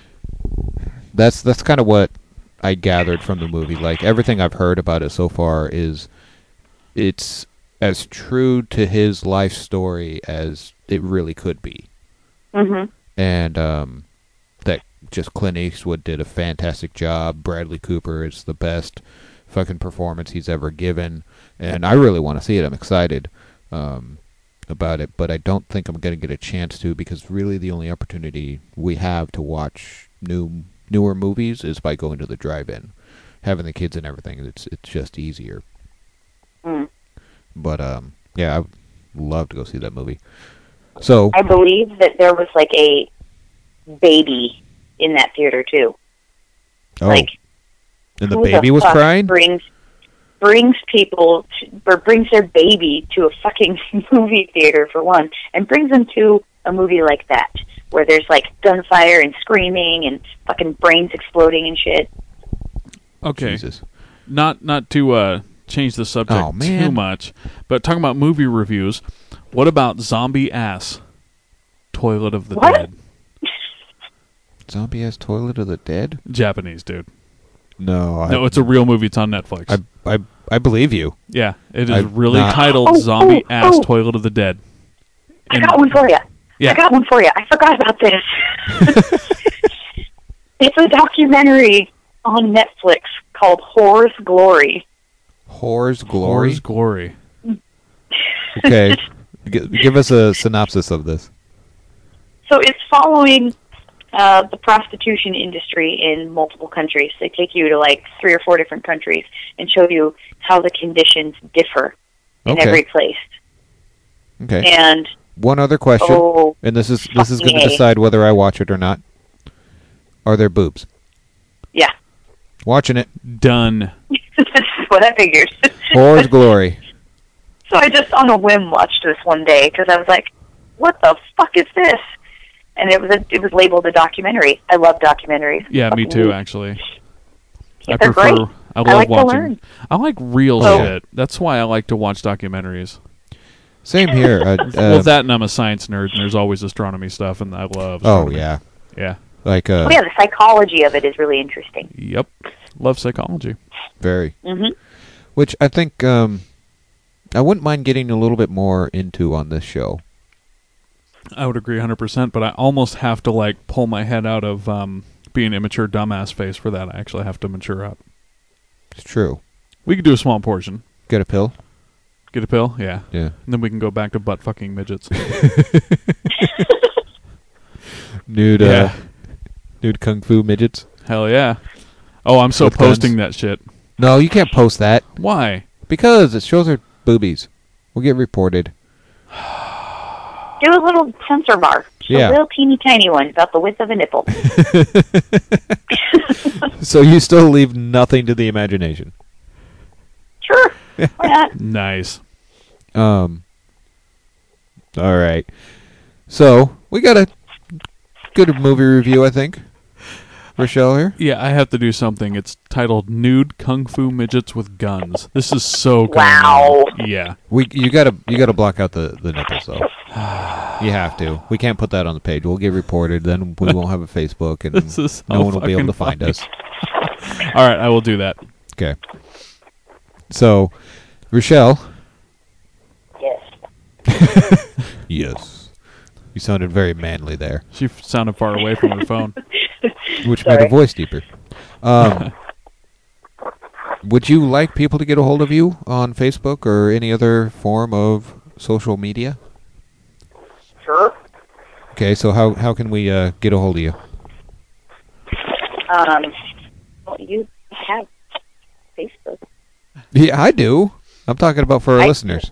that's that's kind of what I gathered from the movie. Like everything I've heard about it so far is it's as true to his life story as it really could be. hmm And um, that just Clint Eastwood did a fantastic job. Bradley Cooper is the best fucking performance he's ever given, and I really want to see it. I'm excited um, about it, but I don't think I'm going to get a chance to because really the only opportunity we have to watch new newer movies is by going to the drive-in, having the kids and everything. It's it's just easier. Mm. But um, yeah, I'd love to go see that movie. So I believe that there was, like, a baby in that theater, too. oh, Like, and the who baby was fuck crying. Brings brings people to, or brings their baby to a fucking movie theater for one, and brings them to a movie like that where there's like gunfire and screaming and fucking brains exploding and shit. Okay, Jesus. not not to uh, change the subject Oh, man. too much, but talking about movie reviews, what about Zombie Ass, Toilet of the What? Dead? Zombie ass toilet of the dead? Japanese, dude. No, I, No, it's a real movie. It's on Netflix. I, I, I believe you. yeah, it is I've really not- titled Oh, Zombie oh, Ass, oh. Toilet of the Dead. I And- got one for you. Yeah. I got one for you. I forgot about this. It's a documentary on Netflix called Whore's Glory. Whore's Glory. Whore's Glory. Okay, G- give us a synopsis of this. So it's following uh, the prostitution industry in multiple countries. They take you to like three or four different countries and show you how the conditions differ in Okay. every place. Okay. And One other question, oh, and this is this is going to fucking A. decide whether I watch it or not. Are there boobs? yeah, Watching it. Done. that's what I figured. Whore's Glory. So I just on a whim watched this one day because I was like, "What the fuck is this?" And it was a, it was labeled a documentary. I love documentaries. Yeah, me Fucking too. neat. Actually, Yeah, I they're prefer. great. I love I like to watching. learn. I like real Oh. shit. That's why I like to watch documentaries. Same here. Uh, uh, well, that and I'm a science nerd, and there's always astronomy stuff, and I love. Oh Astronomy. yeah, Yeah. like uh, Oh yeah, the psychology of it is really interesting. Yep. Love psychology. very. hmm Which I think um, I wouldn't mind getting a little bit more into on this show. I would agree one hundred percent, but I almost have to like pull my head out of um, being immature dumbass face for that. I actually have to mature up. It's true. We could do a small portion. Get a pill. Get a pill, yeah. Yeah. And then we can go back to butt fucking midgets. Nude. Uh, Yeah. nude kung fu midgets. Hell yeah. Oh, I'm so With guns. posting that shit. No, you can't post that Why? because it shows her boobies. We'll get reported. Do a little sensor bar. Yeah. A little teeny tiny one, about the width of a nipple. So you still leave nothing to the imagination. Sure. Why not? Nice. Um. All right. So we got a good movie review, I think. Rochelle here. Yeah, I have to do something. It's titled "Nude Kung Fu Midgets with Guns." This is so going Wow. on. Yeah. We you gotta you gotta block out the, the nipples though. You have to. We can't put that on the page. We'll get reported. Then we won't have a Facebook, and This is so no one will be able fucking to find funny. us. All right, I will do that. Okay. So, Rochelle. Yes. Yes. You sounded very manly there, She f- sounded far away from her phone. which made Sorry. her voice deeper. Um, would you like people to get a hold of you on Facebook or any other form of social media? Sure. Okay, so how how can we uh, get a hold of you? Um, well, you have Facebook. Yeah, I do. I'm talking about for our I- listeners.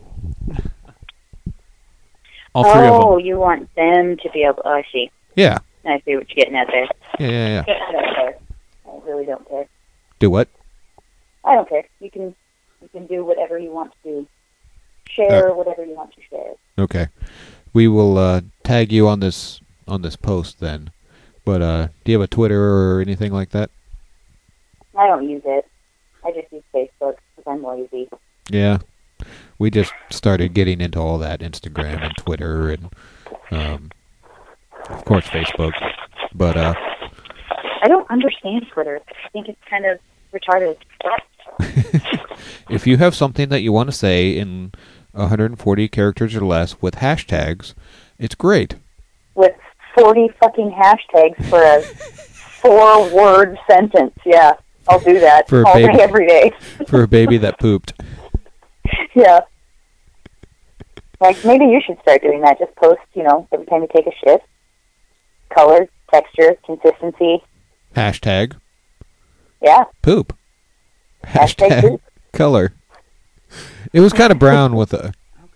All three of oh, them. you want them to be able. Oh, I see. Yeah. I see what you're getting at there. Yeah, yeah, yeah. I don't care. I really don't care. Do what? I don't care. You can you can do whatever you want to do. Share whatever you want to share. Okay. We will uh, tag you on this on this post then. But uh, do you have a Twitter or anything like that? I don't use it. I just use Facebook because I'm lazy. Yeah. We just started getting into all that, Instagram and Twitter and, um, of course, Facebook. But, uh, I don't understand Twitter. I think it's kind of retarded. if you have something that you want to say in one hundred forty characters or less with hashtags, it's great. With forty fucking hashtags for a four-word sentence. Yeah, I'll do that For a all baby. day, every day. For a baby that pooped. Yeah. Like, maybe you should start doing that. Just post, you know, every time you take a shit. Color, texture, consistency. Hashtag Yeah. poop. Hashtag Hashtag poop. color. It was kind of brown with a...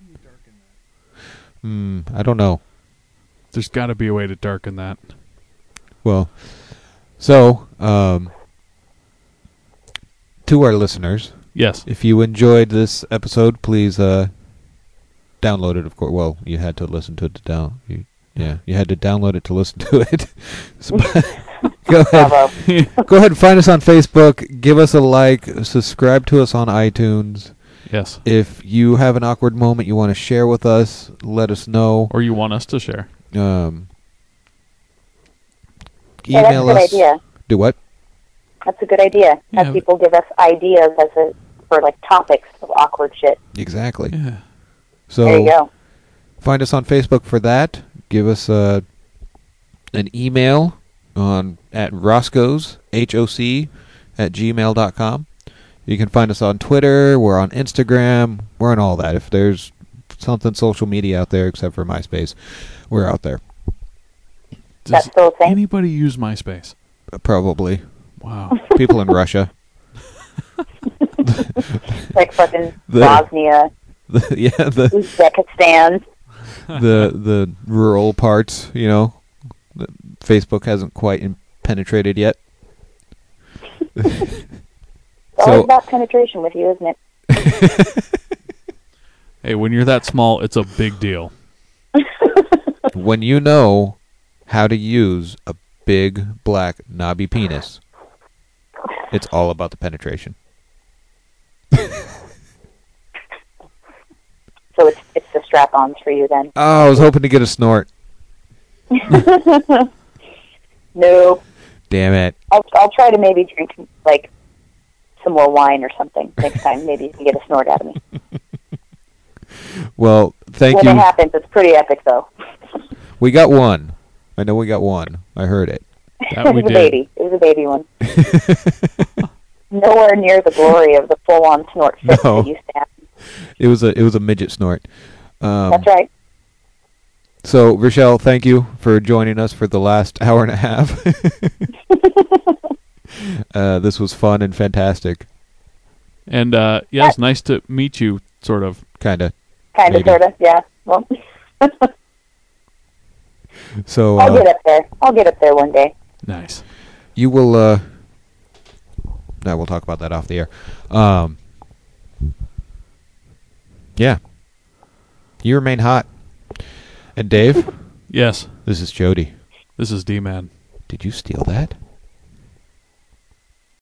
Hmm, I don't know. There's got to be a way to darken that. Well, so, um, to our listeners, Yes. if you enjoyed this episode, please uh, download it, of course. Well, you had to listen to it to down. You, yeah, you had to download it to listen to it. So, go ahead. Bravo. Go ahead and find us on Facebook. Give us a like. Subscribe to us on iTunes. Yes. If you have an awkward moment you want to share with us, let us know. Or you want us to share. Um, Yeah, that's a email good us. idea. Do what? That's a good idea. Have Yeah. people give us ideas as a, for, like, topics of awkward shit. Exactly. Yeah. So There you go. find us on Facebook for that. Give us uh, an email on at Roscoe's H O C at gmail dot com. You can find us on Twitter. We're on Instagram. We're on all that. If there's something social media out there except for MySpace, we're out there. That's Does still a thing? anybody use MySpace? Uh, probably Wow. people in Russia. Like fucking The- Bosnia, The, yeah, the Uzbekistan. the the rural parts. You know, the, Facebook hasn't quite in, penetrated yet. It's always So about penetration with you, isn't it? Hey, when you're that small, it's a big deal. when you know how to use a big black knobby penis, it's all about the penetration. So it's it's the strap-ons for you then. Oh, I was hoping to get a snort. No, Damn it. I'll I'll try to maybe drink like some more wine or something next time. Maybe you can get a snort out of me. Well, thank when you. it happens, it's pretty epic though. We got one. I know we got one. I heard it. That it we was a did. baby. It was a baby one. Nowhere near the glory of the full-on snort fit No. that used to happen. It was a it was a midget snort. Um, That's right. So, Rochelle, thank you for joining us for the last hour and a half. uh, this was fun and fantastic. And uh, yeah, it's nice to meet you, sort of. Kind of. Kind of, maybe. sort of, yeah. Well, So, I'll uh, get up there. I'll get up there one day. Nice. you will. Uh, no, we'll talk about that off the air. Um, Yeah. You remain hot. And Dave, Yes. this is Jody. This is D-Man. Did you steal that?